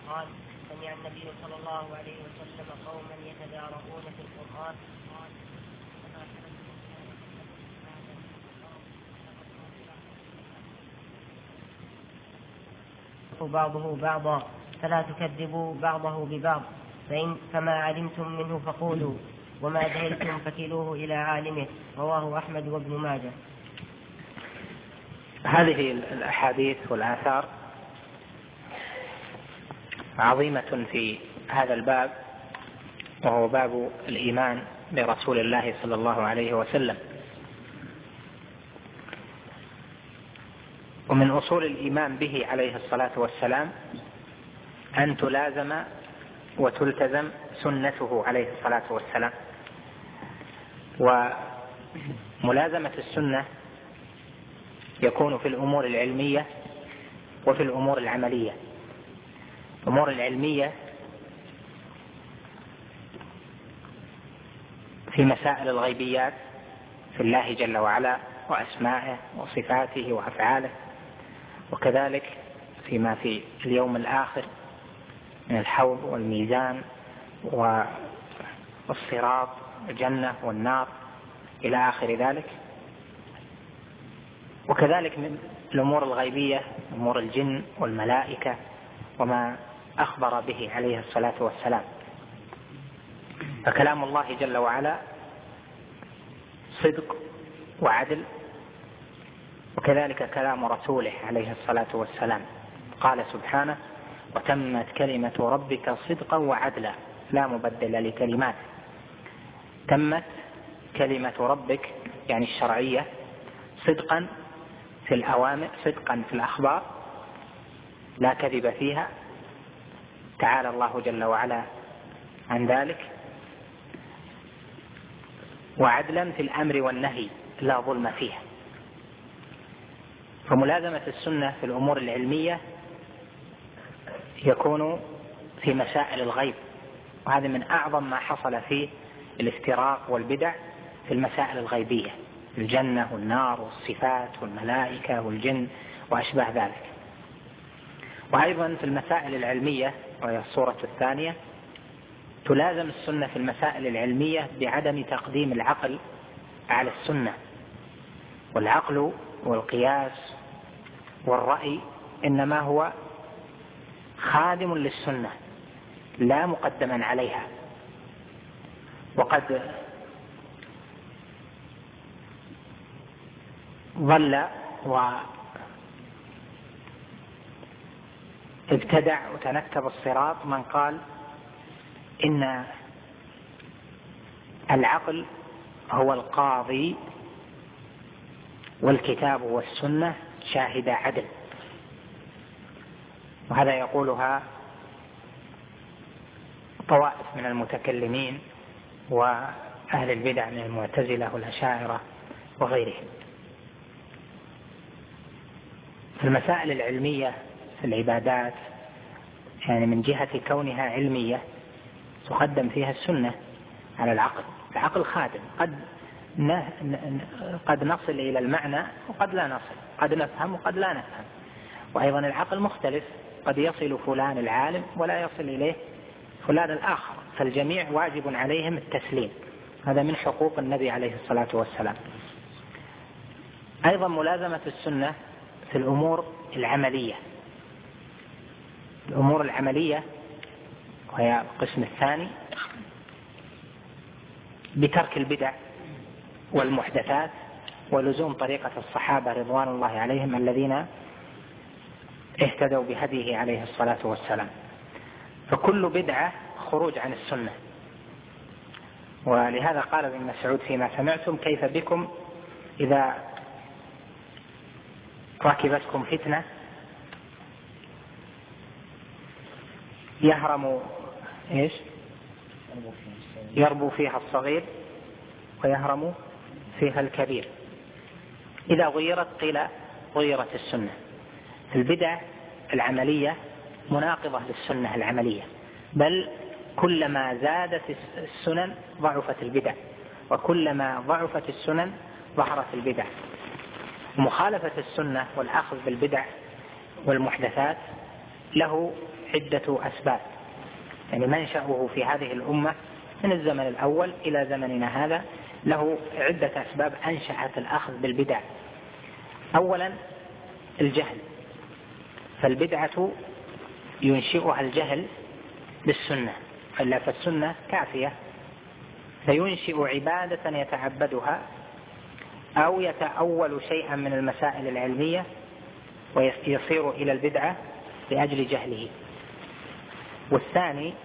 S2: قال سمع النبي صلى الله عليه وسلم قوما يتدارؤون في القرآن قال بعضه بعضا فلا تكذبوا بعضه ببعض فإن فما علمتم منه فقولوا وما جهلتم فكلوه إلى عالمه. رواه أحمد وابن ماجه.
S3: هذه الأحاديث والآثار عظيمة في هذا الباب، وهو باب الإيمان برسول الله صلى الله عليه وسلم. ومن أصول الإيمان به عليه الصلاة والسلام أن تلازم وتلتزم سنته عليه الصلاة والسلام. وملازمة السنة يكون في الأمور العلمية وفي الأمور العملية. الأمور العلمية في مسائل الغيبيات في الله جل وعلا وأسمائه وصفاته وأفعاله، وكذلك فيما في اليوم الآخر من الحوض والميزان والصراط والجنة والنار إلى آخر ذلك. وكذلك من الأمور الغيبية أمور الجن والملائكة وما أخبر به عليه الصلاة والسلام. فكلام الله جل وعلا صدق وعدل، وكذلك كلام رسوله عليه الصلاة والسلام. قال سبحانه: وتمت كلمة ربك صدقا وعدلا لا مبدل لكلماته. تمت كلمة ربك يعني الشرعية صدقا في الأوامر، صدقا في الأخبار لا كذب فيها، تعالى الله جل وعلا عن ذلك، وعدلا في الأمر والنهي لا ظلم فيها. فملازمة السنة في الأمور العلمية يكون في مسائل الغيب، وهذا من أعظم ما حصل فيه الافتراق والبدع في المسائل الغيبية، الجنة والنار والصفات والملائكة والجن وأشباه ذلك. وأيضا في المسائل العلمية، وهي الصورة الثانية، تلازم السنة في المسائل العلمية بعدم تقديم العقل على السنة. والعقل والقياس والرأي إنما هو خادم للسنة لا مقدما عليها. وقد ضل وابتدع وتنكب الصراط من قال إن العقل هو القاضي والكتاب والسنة شاهد عدل. وهذا يقولها طوائف من المتكلمين وأهل البدع من المعتزلة والأشاعرة وغيرهم. في المسائل العلمية في العبادات يعني من جهة كونها علمية تقدم فيها السنة على العقل. العقل خادم، قد قد نصل إلى المعنى وقد لا نصل، قد نفهم وقد لا نفهم. وأيضا العقل مختلف، قد يصل فلان العالم ولا يصل إليه فلان الآخر، فالجميع واجب عليهم التسليم. هذا من حقوق النبي عليه الصلاة والسلام. أيضا ملازمة السنة في الأمور العملية. الأمور العملية وهي القسم الثاني بترك البدع والمحدثات ولزوم طريقة الصحابة رضوان الله عليهم الذين اهتدوا بهديه عليه الصلاة والسلام. فكل بدعة خروج عن السنة. ولهذا قال ابن مسعود فيما سمعتم: كيف بكم إذا ركبتكم فتنة يهرم إيش يربو فيها الصغير ويهرم فيها الكبير. إذا غيرت قيل غيرت السنة. البدع العملية مناقضة للسنة العملية، بل كلما زادت السنن ضعفت البدع، وكلما ضعفت السنن ظهرت البدع. مخالفة السنة والأخذ بالبدع والمحدثات له عدة أسباب، يعني منشأه في هذه الأمة من الزمن الأول إلى زمننا هذا له عدة أسباب أنشأت الأخذ بالبدع. أولا الجهل، فالبدعة ينشئها الجهل بالسنة، إلا فالسنة كافية، فينشئ عبادة يتعبدها أو يتأول شيئا من المسائل العلمية ويصير إلى البدعة لأجل جهله. والثاني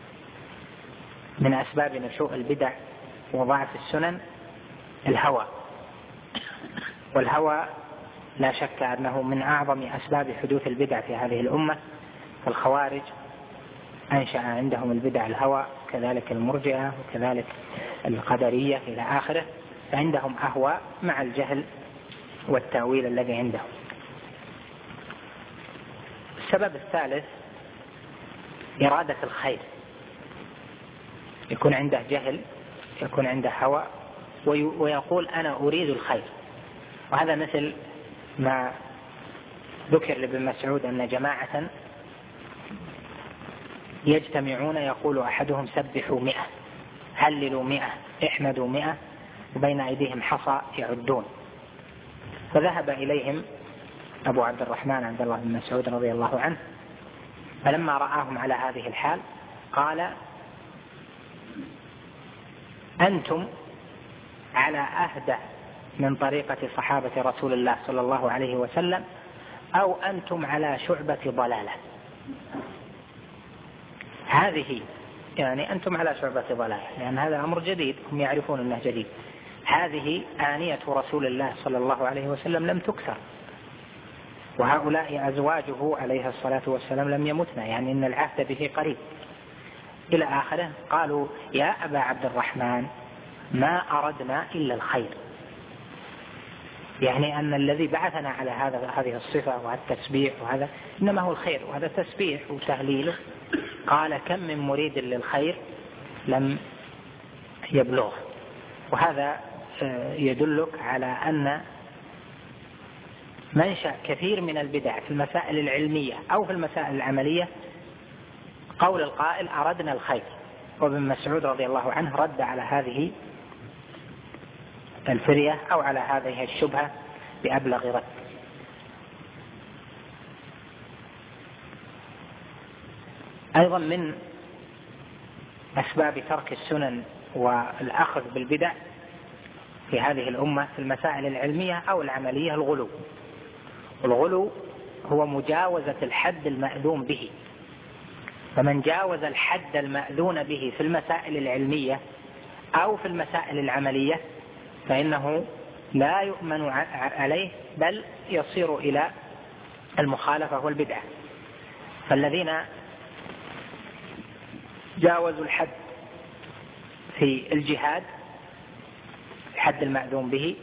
S3: من أسباب نشوء البدع وضعف السنن الهوى، والهوى لا شك أنه من أعظم أسباب حدوث البدع في هذه الأمة، فالخوارج أنشأ عندهم البدع الهوى، كذلك المرجئة وكذلك القدرية إلى آخره، فعندهم أهواء مع الجهل والتأويل الذي عندهم. السبب الثالث إرادة الخير، يكون عنده جهل، يكون عنده هوى ويقول أنا أريد الخير. وهذا مثل ما ذكر لابن مسعود أن جماعة يجتمعون يقول أحدهم سبحوا مئة، هللوا مئة، احمدوا مئة، وبين أيديهم حصى يعدون. فذهب إليهم أبو عبد الرحمن عبد الله بن مسعود رضي الله عنه، فلما رآهم على هذه الحال قال أنتم على أهدى من طريقة صحابة رسول الله صلى الله عليه وسلم أو أنتم على شعبة ضلالة. هذه يعني أنتم على شعبة ضلالة، لأن هذا أمر جديد، هم يعرفون أنه جديد. هذه آنية رسول الله صلى الله عليه وسلم لم تكسر، وهؤلاء أزواجه عليه الصلاة والسلام لم يمتن، يعني إن العهد به قريب إلى آخره. قالوا يا أبا عبد الرحمن ما أردنا إلا الخير، يعني أن الذي بعثنا على هذا هذه الصفة وهذا التسبيح وهذا إنما هو الخير، وهذا تسبيح وتهليله. قال كم من مريد للخير لم يبلغ. وهذا يدلك على أن منشأ كثير من البدع في المسائل العلمية أو في المسائل العملية قول القائل أردنا الخير. وابن مسعود رضي الله عنه رد على هذه الفرية أو على هذه الشبهة بأبلغ رد. أيضا من أسباب ترك السنن والأخذ بالبدع في هذه الأمة في المسائل العلمية أو العملية الغلو. الغلو هو مجاوزة الحد المأذون به، فمن جاوز الحد المأذون به في المسائل العلمية أو في المسائل العملية فإنه لا يؤمن عليه، بل يصير إلى المخالفة والبدعة. فالذين جاوزوا الحد في الجهاد، الحد المأذون به،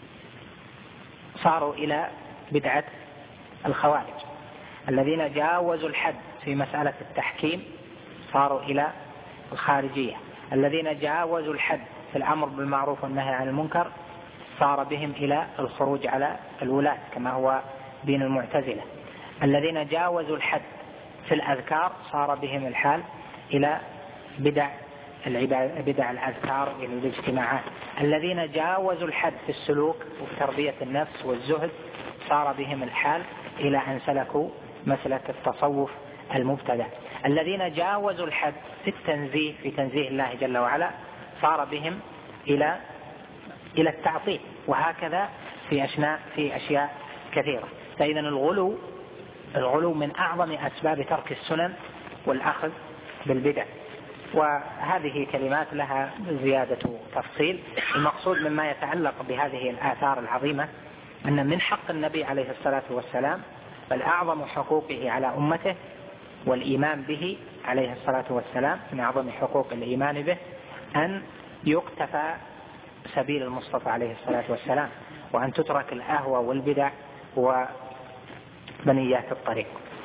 S3: صاروا إلى بدعة الخوارج. الذين جاوزوا الحد في مسألة التحكيم صاروا إلى الخارجية. الذين جاوزوا الحد في الأمر بالمعروف والنهي عن المنكر صار بهم إلى الخروج على الولاة كما هو دين المعتزلة. الذين جاوزوا الحد في الأذكار صار بهم الحال إلى بدع بدع الأذكار إلى الاجتماعات. الذين جاوزوا الحد في السلوك وفي تربية النفس والزهد صار بهم الحال إلى أن سلكوا مسلك التصوف المبتدع. الذين جاوزوا الحد في التنزيه في تنزيه الله جل وعلا صار بهم إلى إلى التعطيل، وهكذا في أشياء في أشياء كثيرة. فإذا الغلو الغلو من أعظم أسباب ترك السنن والأخذ بالبدع. وهذه كلمات لها زيادة تفصيل. المقصود مما يتعلق بهذه الآثار العظيمة أن من حق النبي عليه الصلاة والسلام، بل أعظم حقوقه على أمته والإيمان به عليه الصلاة والسلام، من أعظم حقوق الإيمان به أن يقتفى سبيل المصطفى عليه الصلاة والسلام، وأن تترك الأهوى والبدع وبنيات الطريق.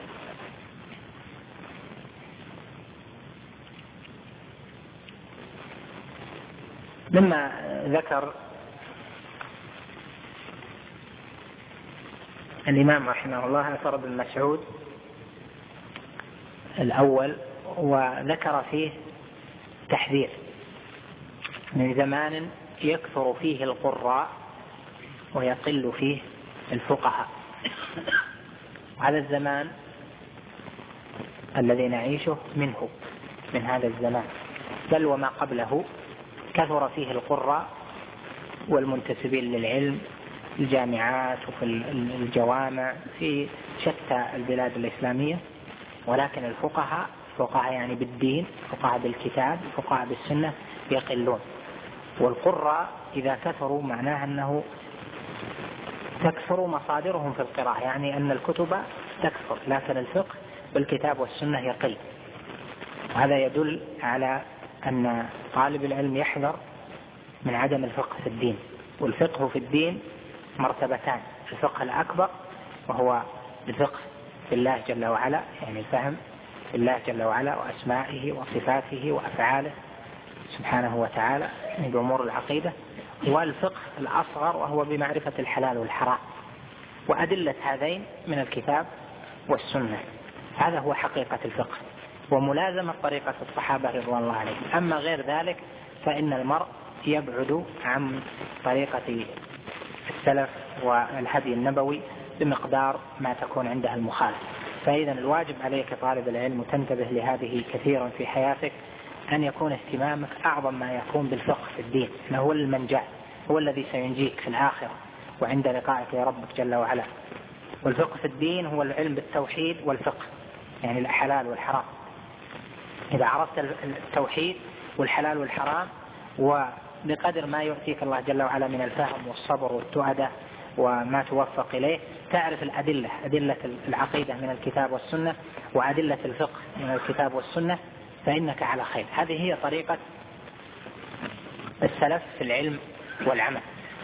S3: مما ذكر الإمام رحمه الله أثر ابن مسعود الأول وذكر فيه تحذير من زمان يكثر فيه القراء ويقل فيه الفقهاء. هذا الزمان الذي نعيشه منه من هذا الزمان، بل وما قبله كثر فيه القراء والمنتسبين للعلم، الجامعات وفي الجوامع في شتى البلاد الإسلامية، ولكن الفقهاء فقهاء يعني بالدين، فقهاء بالكتاب، فقهاء بالسنة يقلون. والقراء إذا كثروا معناها أنه تكثر مصادرهم في القراءة، يعني أن الكتب تكثر لكن الفقه بالكتاب والسنة يقل. وهذا يدل على أن طالب العلم يحذر من عدم الفقه في الدين. والفقه في الدين مرتبتان: الفقه الأكبر وهو الفقه في الله جل وعلا، يعني الفهم في الله جل وعلا وأسمائه وصفاته وأفعاله سبحانه وتعالى بأمور العقيدة، والفقه الأصغر وهو بمعرفة الحلال والحرام وأدلة هذين من الكتاب والسنة. هذا هو حقيقة الفقه وملازمة طريقة الصحابة رضوان الله عليهم. أما غير ذلك فإن المرء يبعد عن طريقة السلف والهدي النبوي بمقدار ما تكون عنده المخالفة. فإذا الواجب عليك طالب العلم وتنتبه لهذه كثيرا في حياتك أن يكون اهتمامك أعظم ما يكون بالفقه في الدين، إنه هو المنجاة، هو الذي سينجيك في الآخرة وعند لقائك يا ربك جل وعلا. والفقه في الدين هو العلم بالتوحيد والفقه، يعني الحلال والحرام. إذا عرفت التوحيد والحلال والحرام وبقدر ما يؤتيك الله جل وعلا من الفهم والصبر والتؤدة وما توفق إليه، تعرف الأدلة، أدلة العقيدة من الكتاب والسنة وأدلة الفقه من الكتاب والسنة، فإنك على خير. هذه هي طريقة السلف في العلم والعمل.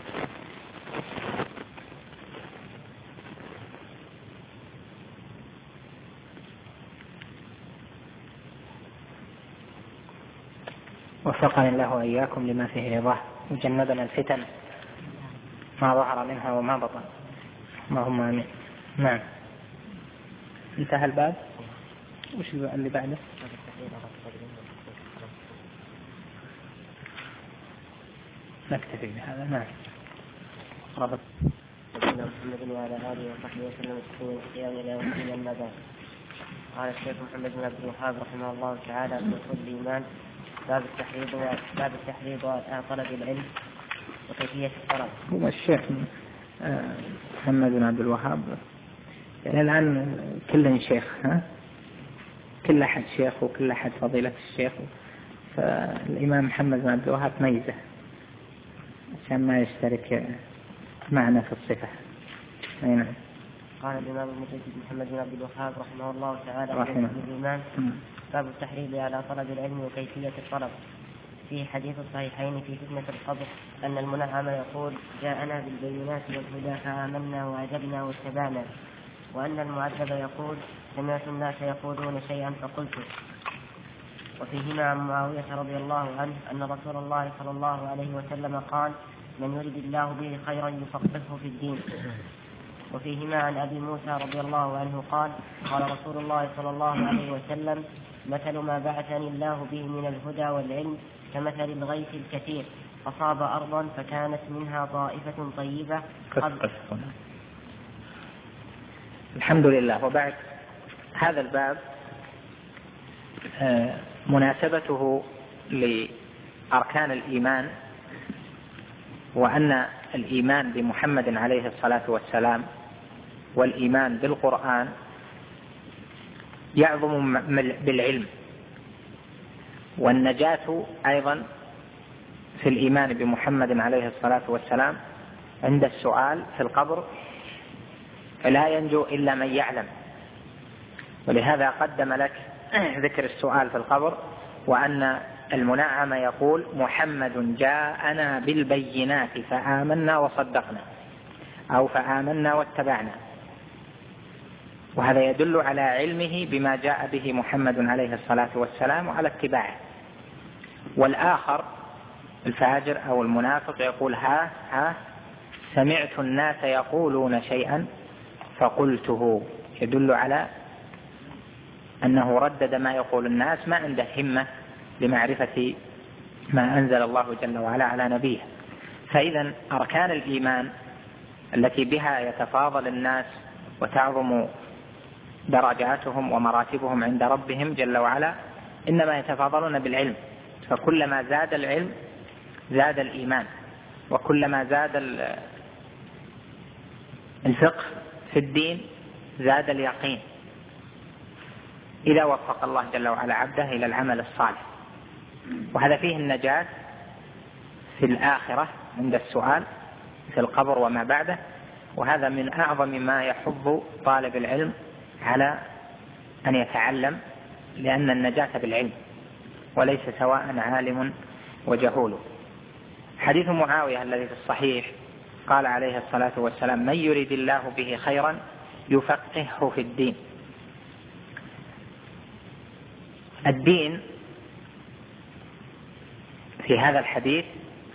S3: وفقني الله وإياكم لما فيه رضاه وجنبنا الفتن ما ظهر منها وما بطن، اللهم آمين. نعم، انتهى الباب. وش اللي بعده؟ نكتفي بهذا. نعم. ربط
S2: محمد وعلى آله وصحبه وسلم تسليما كثيرا إلى يوم الدين. أما بعد، قال الشيخ محمد بن عبد الوهاب رحمه الله تعالى في أصول الإيمان: باب التحريض باب التحريض على طلب العلم وكيفية الطلب.
S1: هو الشيخ محمد بن عبد الوهاب يعني الآن كل شيخ، ها كل أحد شيخ وكل أحد فضيلة الشيخ. فالإمام محمد بن عبد الوهاب ميزة عشان ما يشترك معنا في الصفة. نعم.
S2: قال الإمام المجدد محمد بن عبد الوهاب رحمه الله تعالى
S1: رحمه
S2: في الإيمان: باب التحريض على طلب العلم وكيفية الطلب. في حديث الصحيحين في فتنة القبر أن المنعم يقول: جاءنا بالبينات والهدى فآمنا وعجبنا واتبعنا. وأن المعذب يقول: سمعت الناس يقولون شيئا فقلت. وفيهما عن معاوية رضي الله عنه أن رسول الله صلى الله عليه وسلم قال: من يرد الله به خيرا يفقهه في الدين. وفيهما عن أبي موسى رضي الله عنه قال: قال رسول الله صلى الله عليه وسلم: مثل ما بعثني الله به من الهدى والعلم كمثل الغيث الكثير أصاب أرضا فكانت منها طائفة طيبة قبل.
S3: الحمد لله. وبعد هذا الباب مناسبته لأركان الإيمان، وأن الإيمان بمحمد عليه الصلاة والسلام والإيمان بالقرآن يعظم بالعلم، والنجاة أيضا في الإيمان بمحمد عليه الصلاة والسلام عند السؤال في القبر لا ينجو إلا من يعلم. ولهذا قدم لك ذكر السؤال في القبر، وأن المنعم يقول: محمد جاءنا بالبينات فآمنا وصدقنا، أو فآمنا واتبعنا. وهذا يدل على علمه بما جاء به محمد عليه الصلاة والسلام وعلى اتباعه. والآخر الفاجر أو المنافق يقول: ها ها سمعت الناس يقولون شيئا فقلته، يدل على أنه ردد ما يقول الناس، ما عنده همة لمعرفة ما أنزل الله جل وعلا على نبيه. فإذا أركان الإيمان التي بها يتفاضل الناس وتعظم درجاتهم ومراتبهم عند ربهم جل وعلا إنما يتفاضلون بالعلم، فكلما زاد العلم زاد الإيمان، وكلما زاد الفقه في الدين زاد اليقين، إذا وفق الله جل وعلا عبده إلى العمل الصالح. وهذا فيه النجاة في الآخرة عند السؤال في القبر وما بعده، وهذا من أعظم ما يحض طالب العلم على أن يتعلم، لأن النجاة بالعلم وليس سواء عالم وجهول. حديث معاوية الذي في الصحيح قال عليه الصلاة والسلام: من يريد الله به خيرا يفقهه في الدين. الدين في هذا الحديث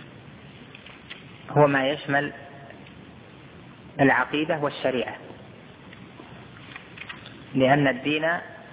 S3: هو ما يشمل العقيدة والشريعة، لأن الدين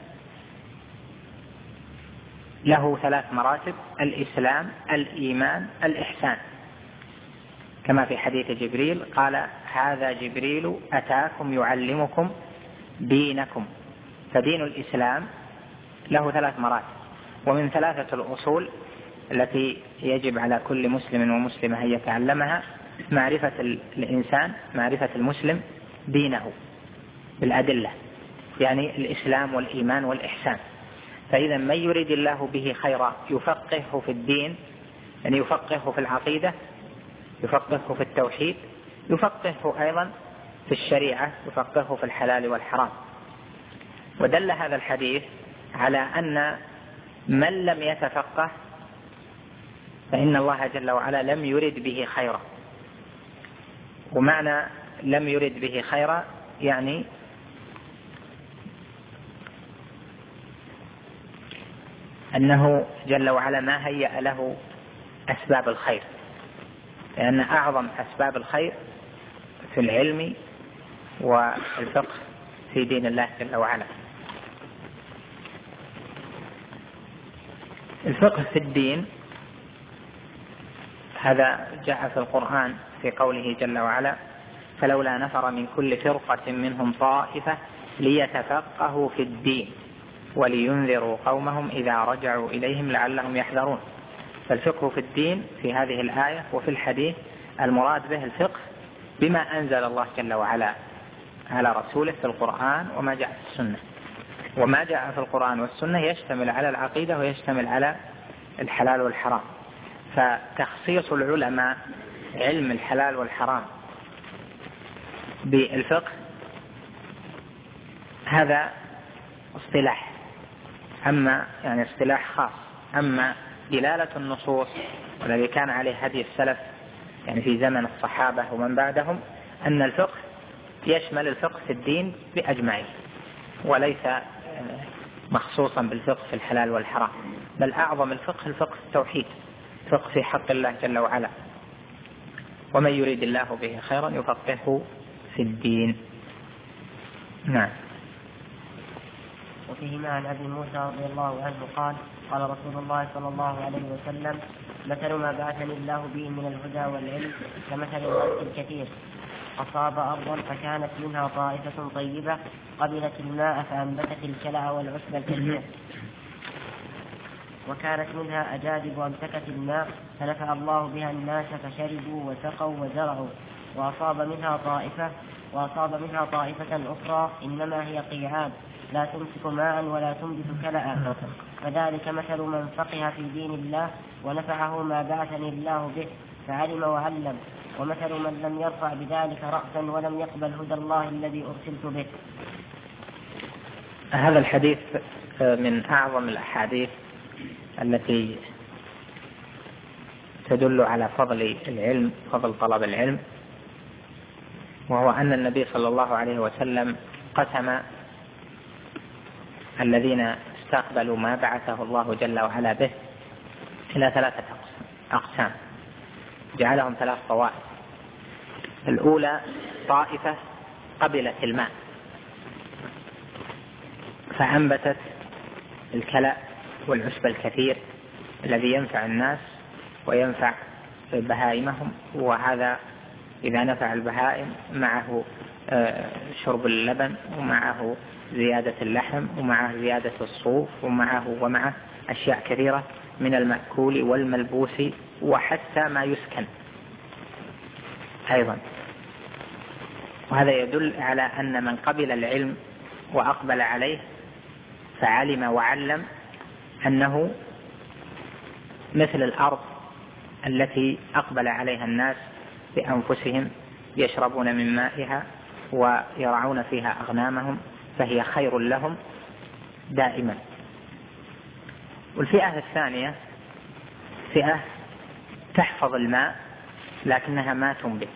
S3: له ثلاث مراتب: الإسلام، الإيمان، الإحسان، كما في حديث جبريل قال: هذا جبريل أتاكم يعلمكم دينكم. فدين الإسلام له ثلاث مراتب، ومن ثلاثة الأصول التي يجب على كل مسلم ومسلمة أن يتعلمها معرفة الإنسان، معرفة المسلم دينه بالأدلة، يعني الإسلام والإيمان والإحسان. فإذا من يريد الله به خيرا يفقهه في الدين، يعني يفقهه في العقيدة، يفقهه في التوحيد، يفقهه أيضا في الشريعة، يفقهه في الحلال والحرام. ودل هذا الحديث على أن من لم يتفقه فإن الله جل وعلا لم يرد به خيرا. ومعنى لم يرد به خيرا يعني أنه جل وعلا ما هيأ له أسباب الخير، لأن أعظم أسباب الخير في العلم والفقه في دين الله جل وعلا. الفقه في الدين هذا جاء في القرآن في قوله جل وعلا: فلولا نفر من كل فرقة منهم طائفة ليتفقهوا في الدين ولينذروا قومهم إذا رجعوا إليهم لعلهم يحذرون. فالفقه في الدين في هذه الآية وفي الحديث المراد به الفقه بما أنزل الله جل وعلا على رسوله في القرآن وما جاء في السنة. وما جاء في القرآن والسنة يشتمل على العقيدة ويشتمل على الحلال والحرام. فتخصيص العلماء علم الحلال والحرام بالفقه هذا اصطلاح، أما يعني اصطلاح خاص. أما دلالة النصوص والذي كان عليه هدي السلف يعني في زمن الصحابة ومن بعدهم أن الفقه يشمل الفقه في الدين بأجمعين، وليس مخصوصا بالفقه في الحلال والحرام، بل أعظم الفقه الفقه في التوحيد، فقه في حق الله جل وعلا. ومن يريد الله به خيرا يفقهه في الدين. نعم.
S2: وفيهما عن أبي موسى رضي الله عنه قال: قال رسول الله صلى الله عليه وسلم: مثل ما بعثني الله به من الهدى والعلم كمثل الغيث الكثير أصاب أرضا فكانت منها طائفة طيبة قبلت الماء فأنبتت الكلأ والعشب الكثير، وكانت منها أجادب أمسكت الماء فنفع الله بها الناس فشربوا وسقوا وزرعوا. وأصاب منها طائفة وأصاب منها طائفة أخرى إنما هي قيعان لا تمسك ماء ولا تنبت كلأ. فذلك مثل من فقه في دين الله ونفعه ما بعثني الله به فعلم وعلم، ومثل من لم يرفع بذلك رأسا ولم يقبل هدى الله الذي أرسلت به.
S3: هذا الحديث من أعظم الأحاديث التي تدل على فضل العلم، فضل طلب العلم، وهو أن النبي صلى الله عليه وسلم قسم الذين استقبلوا ما بعثه الله جل وعلا به إلى ثلاثة أقسام، جعلهم ثلاث طوائف. الأولى طائفة قبلت الماء فأنبتت الكلأ والعشب الكثير الذي ينفع الناس وينفع بهائمهم، وهذا إذا نفع البهائم معه شرب اللبن ومعه زيادة اللحم ومعه زيادة الصوف ومعه ومعه أشياء كثيرة من المأكول والملبوس وحتى ما يسكن أيضا. وهذا يدل على أن من قبل العلم وأقبل عليه فعلم وعلم أنه مثل الأرض التي أقبل عليها الناس بأنفسهم يشربون من مائها ويرعون فيها أغنامهم، فهي خير لهم دائما. والفئة الثانية فئة تحفظ الماء لكنها ما تنبت،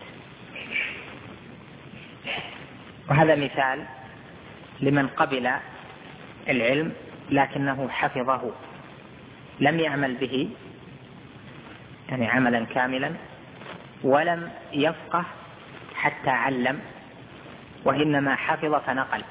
S3: وهذا مثال لمن قبل العلم لكنه حفظه، لم يعمل به يعني عملا كاملا، ولم يفقه حتى علم، وإنما حفظ فنقل.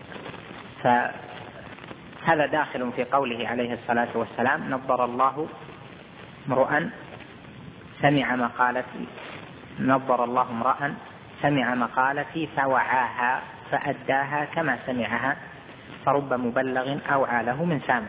S3: فهذا داخل في قوله عليه الصلاة والسلام: نضر الله امرؤا سمع مقالتي نضر الله امرأ سمع مقالتي فوعاها فأداها كما سمعها فرب مبلغ أوعى له من سامع.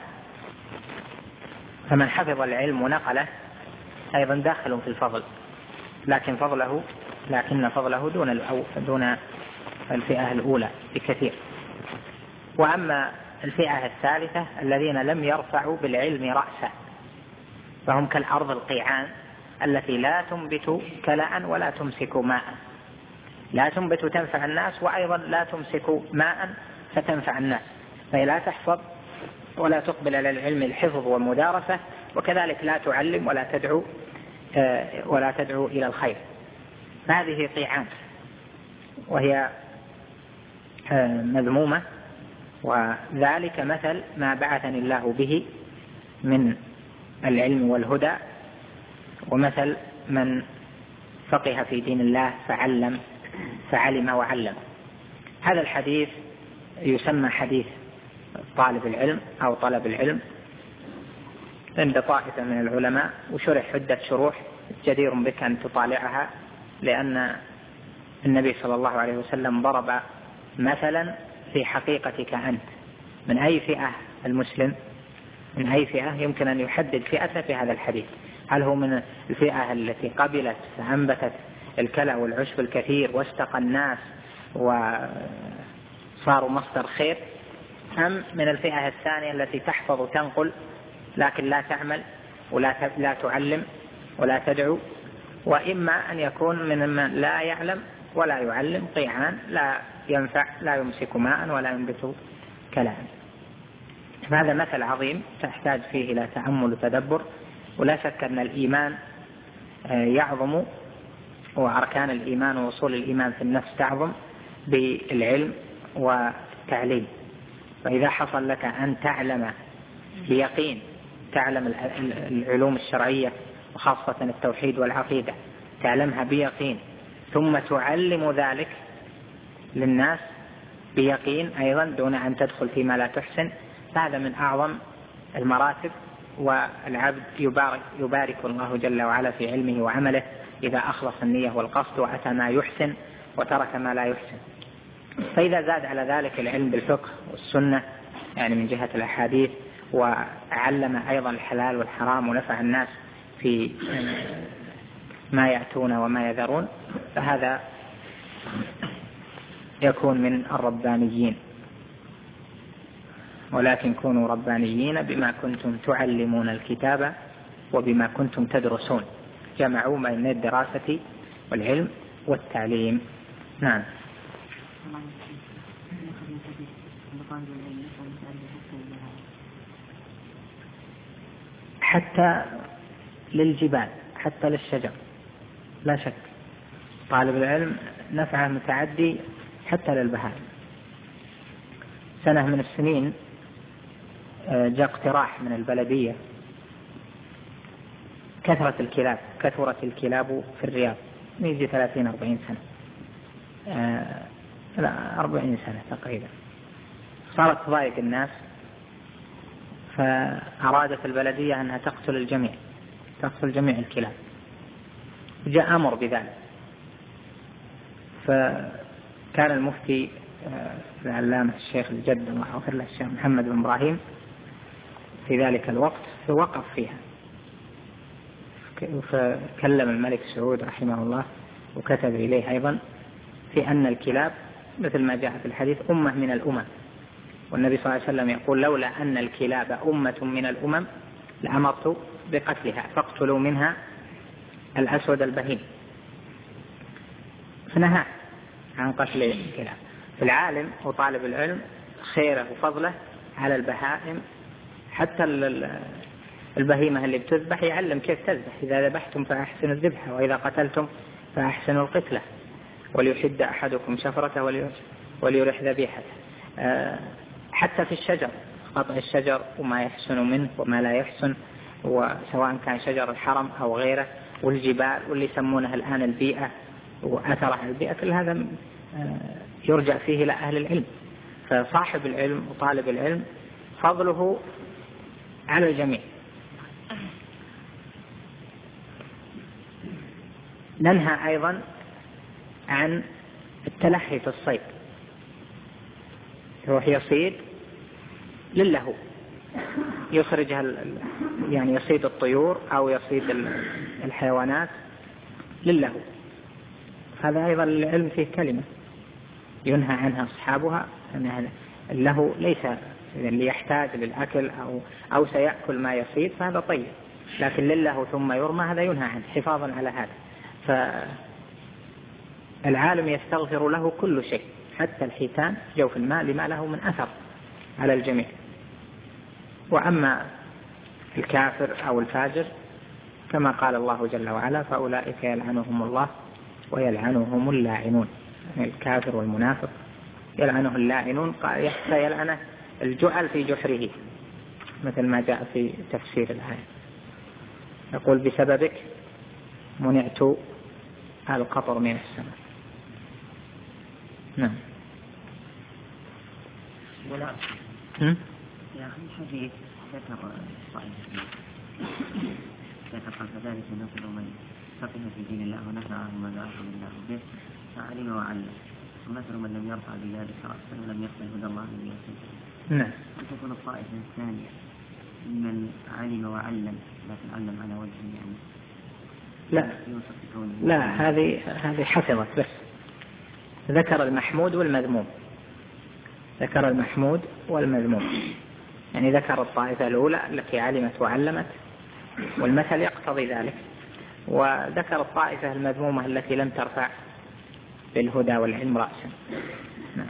S3: فمن حفظ العلم ونقله أيضا داخل في الفضل، لكن فضله لكن فضله دون دون الفئة الأولى بكثير. وأما الفئة الثالثة الذين لم يرفعوا بالعلم رأسا، فهم كالأرض القيعان التي لا تنبت كلأ ولا تمسك ماء، لا تنبت تنفع الناس وأيضا لا تمسك ماء فتنفع الناس، فهي لا تحفظ ولا تقبل على العلم الحفظ والمدارسة، وكذلك لا تعلم ولا تدعو ولا تدعو إلى الخير. فهذه قيعان وهي مذمومة، وذلك مثل ما بعثني الله به من العلم والهدى، ومثل من فقه في دين الله فعلم فعلم وعلم. هذا الحديث يسمى حديث طالب العلم أو طلب العلم عند طائفة من العلماء، وشرح عدة شروح جدير بك أن تطالعها، لأن النبي صلى الله عليه وسلم ضرب مثلا في حقيقتك أنت. من أي فئة المسلم من أي فئة يمكن أن يحدد فئته في هذا الحديث؟ هل هو من الفئة التي قبلت فأنبتت الكلأ والعشب الكثير واستقى الناس وصاروا مصدر خير، أم من الفئة الثانية التي تحفظ وتنقل لكن لا تعمل ولا لا تعلم ولا تدعو؟ وإما أن يكون من من لا يعلم ولا يعلم، قيعان لا ينفع لا يمسك ماء ولا ينبت كلام. هذا مثل عظيم تحتاج فيه إلى تأمل وتدبر. ولا شك أن الإيمان يعظم، وأركان الإيمان ووصول الإيمان في النفس تعظم بالعلم والتعليم. فإذا حصل لك أن تعلم بيقين، تعلم العلوم الشرعية وخاصة التوحيد والعقيدة، تعلمها بيقين، ثم تعلم ذلك للناس بيقين أيضا دون أن تدخل فيما لا تحسن، هذا من أعظم المراتب. والعبد يبارك, يبارك الله جل وعلا في علمه وعمله إذا أخلص النية والقصد وأتى ما يحسن وترك ما لا يحسن. فإذا زاد على ذلك العلم بالفقه والسنة يعني من جهة الأحاديث، وعلم أيضا الحلال والحرام ونفع الناس في ما يأتون وما يذرون، فهذا يكون من الربانيين. ولكن كونوا ربانيين بما كنتم تعلمون الكتاب وبما كنتم تدرسون، جمعوا بين الدراسة والعلم والتعليم. نعم. حتى للجبال، حتى للشجر، لا شك طالب العلم نفعه متعدي حتى للبهائم. سنة من السنين جاء اقتراح من البلدية، كثرة الكلاب كثرت الكلاب في الرياض، يجي ثلاثين أربعين سنة آه لا أربعين سنة تقريبا، صارت تضايق الناس، فأرادت البلدية أنها تقتل الجميع، تقتل جميع الكلاب، جاء أمر بذلك. فكان المفتي العلامة الشيخ الجد الله يغفر له الشيخ محمد بن إبراهيم في ذلك الوقت فوقف فيها، فكلم الملك سعود رحمه الله وكتب إليه أيضا في أن الكلاب مثل ما جاء في الحديث أمة من الأمم، والنبي صلى الله عليه وسلم يقول لولا أن الكلاب أمة من الأمم لأمرت بقتلها فاقتلوا منها الأسود البهيم، فنهى عن قتل الكلاب. فالعالم وطالب العلم خيره وفضله على البهائم، حتى البهيمة اللي بتذبح يعلم كيف تذبح، إذا ذبحتم فأحسنوا الذبح وإذا قتلتم فأحسنوا القتلة وليحد أحدكم شفرته وليرح ذبيحته. حتى في الشجر، قطع الشجر وما يحسن منه وما لا يحسن، وسواء كان شجر الحرم أو غيره، والجبال واللي يسمونها الآن البيئة وأثرها البيئة، كل هذا يرجع فيه إلى أهل العلم. فصاحب العلم وطالب العلم فضله على الجميع. ننهى أيضا عن التلهي في الصيد، يروح يصيد للهو، يخرجها يعني يصيد الطيور أو يصيد الحيوانات للهو، هذا أيضا العلم فيه كلمة ينهى عنها أصحابها. اللهو ليس اللي يحتاج للأكل أو, أو سيأكل ما يصيد فهذا طيب، لكن للهو ثم يرمى هذا ينهى عنه حفاظا على هذا. فالعالم يستغفر له كل شيء حتى الحيتان جوف الماء لما له من أثر على الجميع. وأما الكافر أو الفاجر كما قال الله جل وعلا فأولئك يلعنهم الله ويلعنهم اللاعنون، يعني الكافر والمنافق يلعنه اللاعنون، يلعنه الجعل في جحره مثل ما جاء في تفسير الآية، يقول بسببك منعت القطر من السماء. نعم.
S2: ولا
S3: يا
S2: أخي الحديث ذكر صحيح ذكر كذلك نصر من فقه في دين الله ونفعه ما دعاه الله به فعلم وعلم، ومثل من لم يرفع بذلك رأسا ولم يقبل هدى الله من يسجد.
S3: نعم.
S2: وتكون الطائفة الثانية من علم وعلم لكن علم على وجه يعني
S3: لا لا هذه هذه حفظت بس، ذكر المحمود والمذموم، ذكر المحمود والمذموم، يعني ذكر الطائفة الأولى التي علمت وعلمت والمثل يقتضي ذلك، وذكر الطائفة المذمومة التي لم ترفع بالهدى والعلم رأسا. نعم.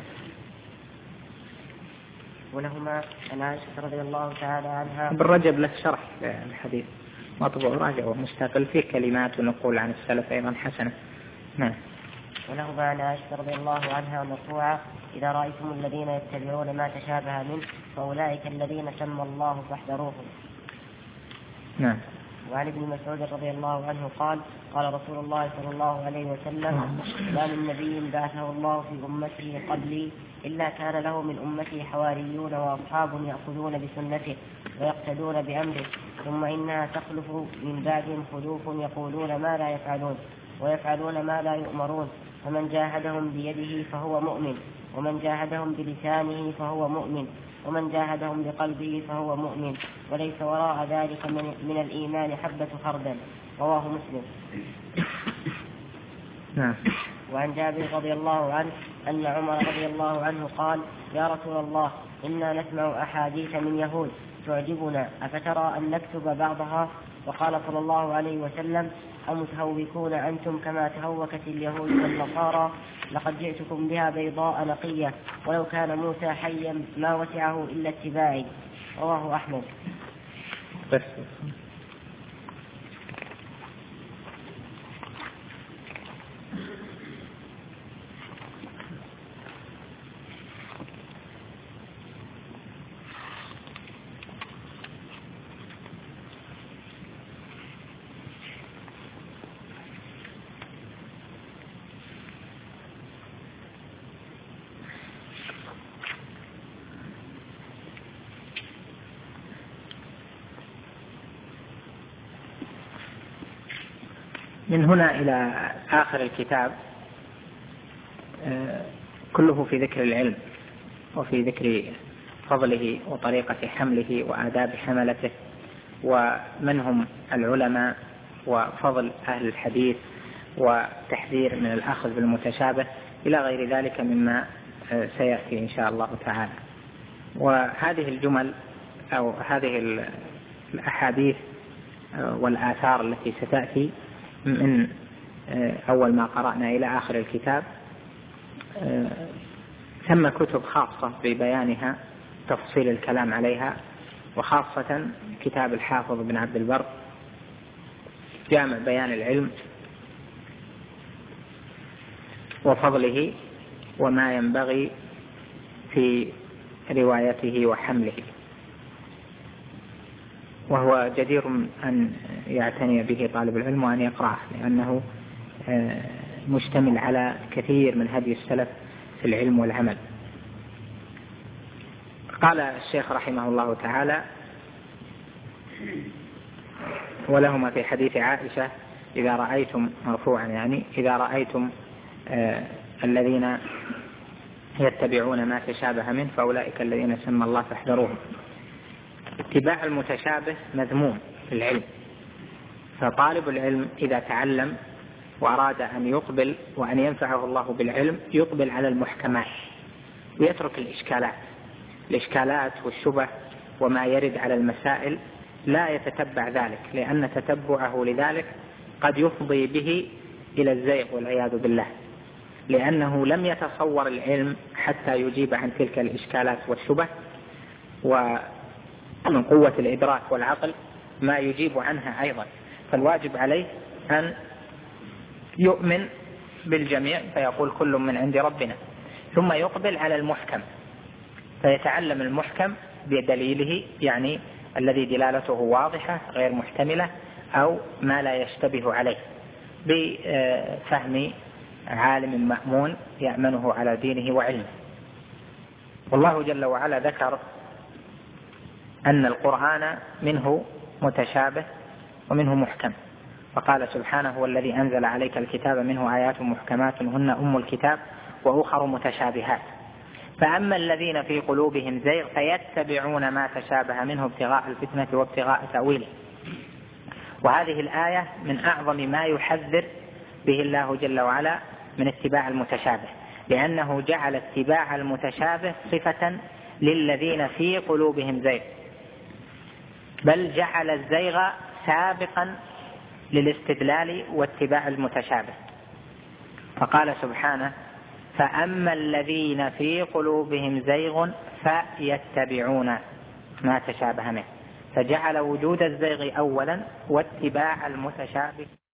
S2: ولهما عن عائشة رضي الله تعالى عنها.
S3: بالرجب له شرح الحديث مطبوع راجع ومستقل فيه كلمات ونقول عن السلف أيضا حسنة. نعم.
S2: ولهما عن عائشة رضي الله عنها مرفوعة إذا رأيتم الذين يتبعون ما تشابه منه فأولئك الذين سمى الله فاحذروهم.
S3: نعم.
S2: وعن ابن مسعود رضي الله عنه قال قال رسول الله صلى الله عليه وسلم ما من نبي بعثه الله في أمته قبلي إلا كان له من أمته حواريون وأصحاب يأخذون بسنته ويقتدون بأمره، ثم إنها تخلف من بعدهم خلوف يقولون ما لا يفعلون ويفعلون ما لا يؤمرون، فمن جاهدهم بيده فهو مؤمن، ومن جاهدهم بلسانه فهو مؤمن، ومن جاهدهم بقلبه فهو مؤمن، وليس وراء ذلك من, من الإيمان حبة خردل. رواه مسلم.
S3: نعم.
S2: وعن جابر رضي الله عنه أن عمر رضي الله عنه قال يا رسول الله إنا نسمع أحاديث من يهود تعجبنا أفترى أن نكتب بعضها؟ وقال صلى الله عليه وسلم أمتهوكون أنتم كما تهوكت اليهود والنصارى؟ لقد جئتكم بها بيضاء نقية ولو كان موسى حيا ما وسعه إلا اتباعي. رواه أحمد.
S3: بس. من هنا إلى آخر الكتاب كله في ذكر العلم وفي ذكر فضله وطريقة حمله وآداب حملته ومن هم العلماء وفضل أهل الحديث وتحذير من الأخذ بالمتشابه إلى غير ذلك مما سيأتي إن شاء الله تعالى. وهذه الجمل أو هذه الأحاديث والآثار التي ستأتي من أول ما قرأنا إلى آخر الكتاب ثم كتب خاصة ببيانها تفصيل الكلام عليها، وخاصة كتاب الحافظ بن عبد البر جامع بيان العلم وفضله وما ينبغي في روايته وحمله، وهو جدير أن يعتني به طالب العلم وأن يقرأه لأنه مشتمل على كثير من هدي السلف في العلم والعمل. قال الشيخ رحمه الله تعالى: ولهما في حديث عائشة إذا رأيتم مرفوعا يعني إذا رأيتم آه الذين يتبعون ما تشابه منه فأولئك الذين سمى الله فاحذروهم. اتباع المتشابه مذموم في العلم، فطالب العلم إذا تعلم وأراد أن يقبل وأن ينفعه الله بالعلم يقبل على المحكمات ويترك الإشكالات الإشكالات والشبه وما يرد على المسائل، لا يتتبع ذلك، لأن تتبعه لذلك قد يفضي به إلى الزيغ والعياذ بالله، لأنه لم يتصور العلم حتى يجيب عن تلك الإشكالات والشبه، ومن قوة الإدراك والعقل ما يجيب عنها أيضا. فالواجب عليه أن يؤمن بالجميع فيقول كل من عند ربنا، ثم يقبل على المحكم فيتعلم المحكم بدليله، يعني الذي دلالته واضحة غير محتملة أو ما لا يشتبه عليه، بفهم عالم مأمون يأمنه على دينه وعلمه. والله جل وعلا ذكر أن القرآن منه متشابه ومنه محكم، فقال سبحانه: هو الذي أنزل عليك الكتاب منه آيات محكمات هن أم الكتاب وأخر متشابهات، فأما الذين في قلوبهم زيغ فيتبعون ما تشابه منه ابتغاء الفتنة وابتغاء تأويله. وهذه الآية من أعظم ما يحذر به الله جل وعلا من اتباع المتشابه، لأنه جعل اتباع المتشابه صفة للذين في قلوبهم زيغ، بل جعل الزيغ سابقا للاستدلال واتباع المتشابه، فقال سبحانه: فأما الذين في قلوبهم زيغ فيتبعون ما تشابه منه، فجعل وجود الزيغ أولا واتباع المتشابه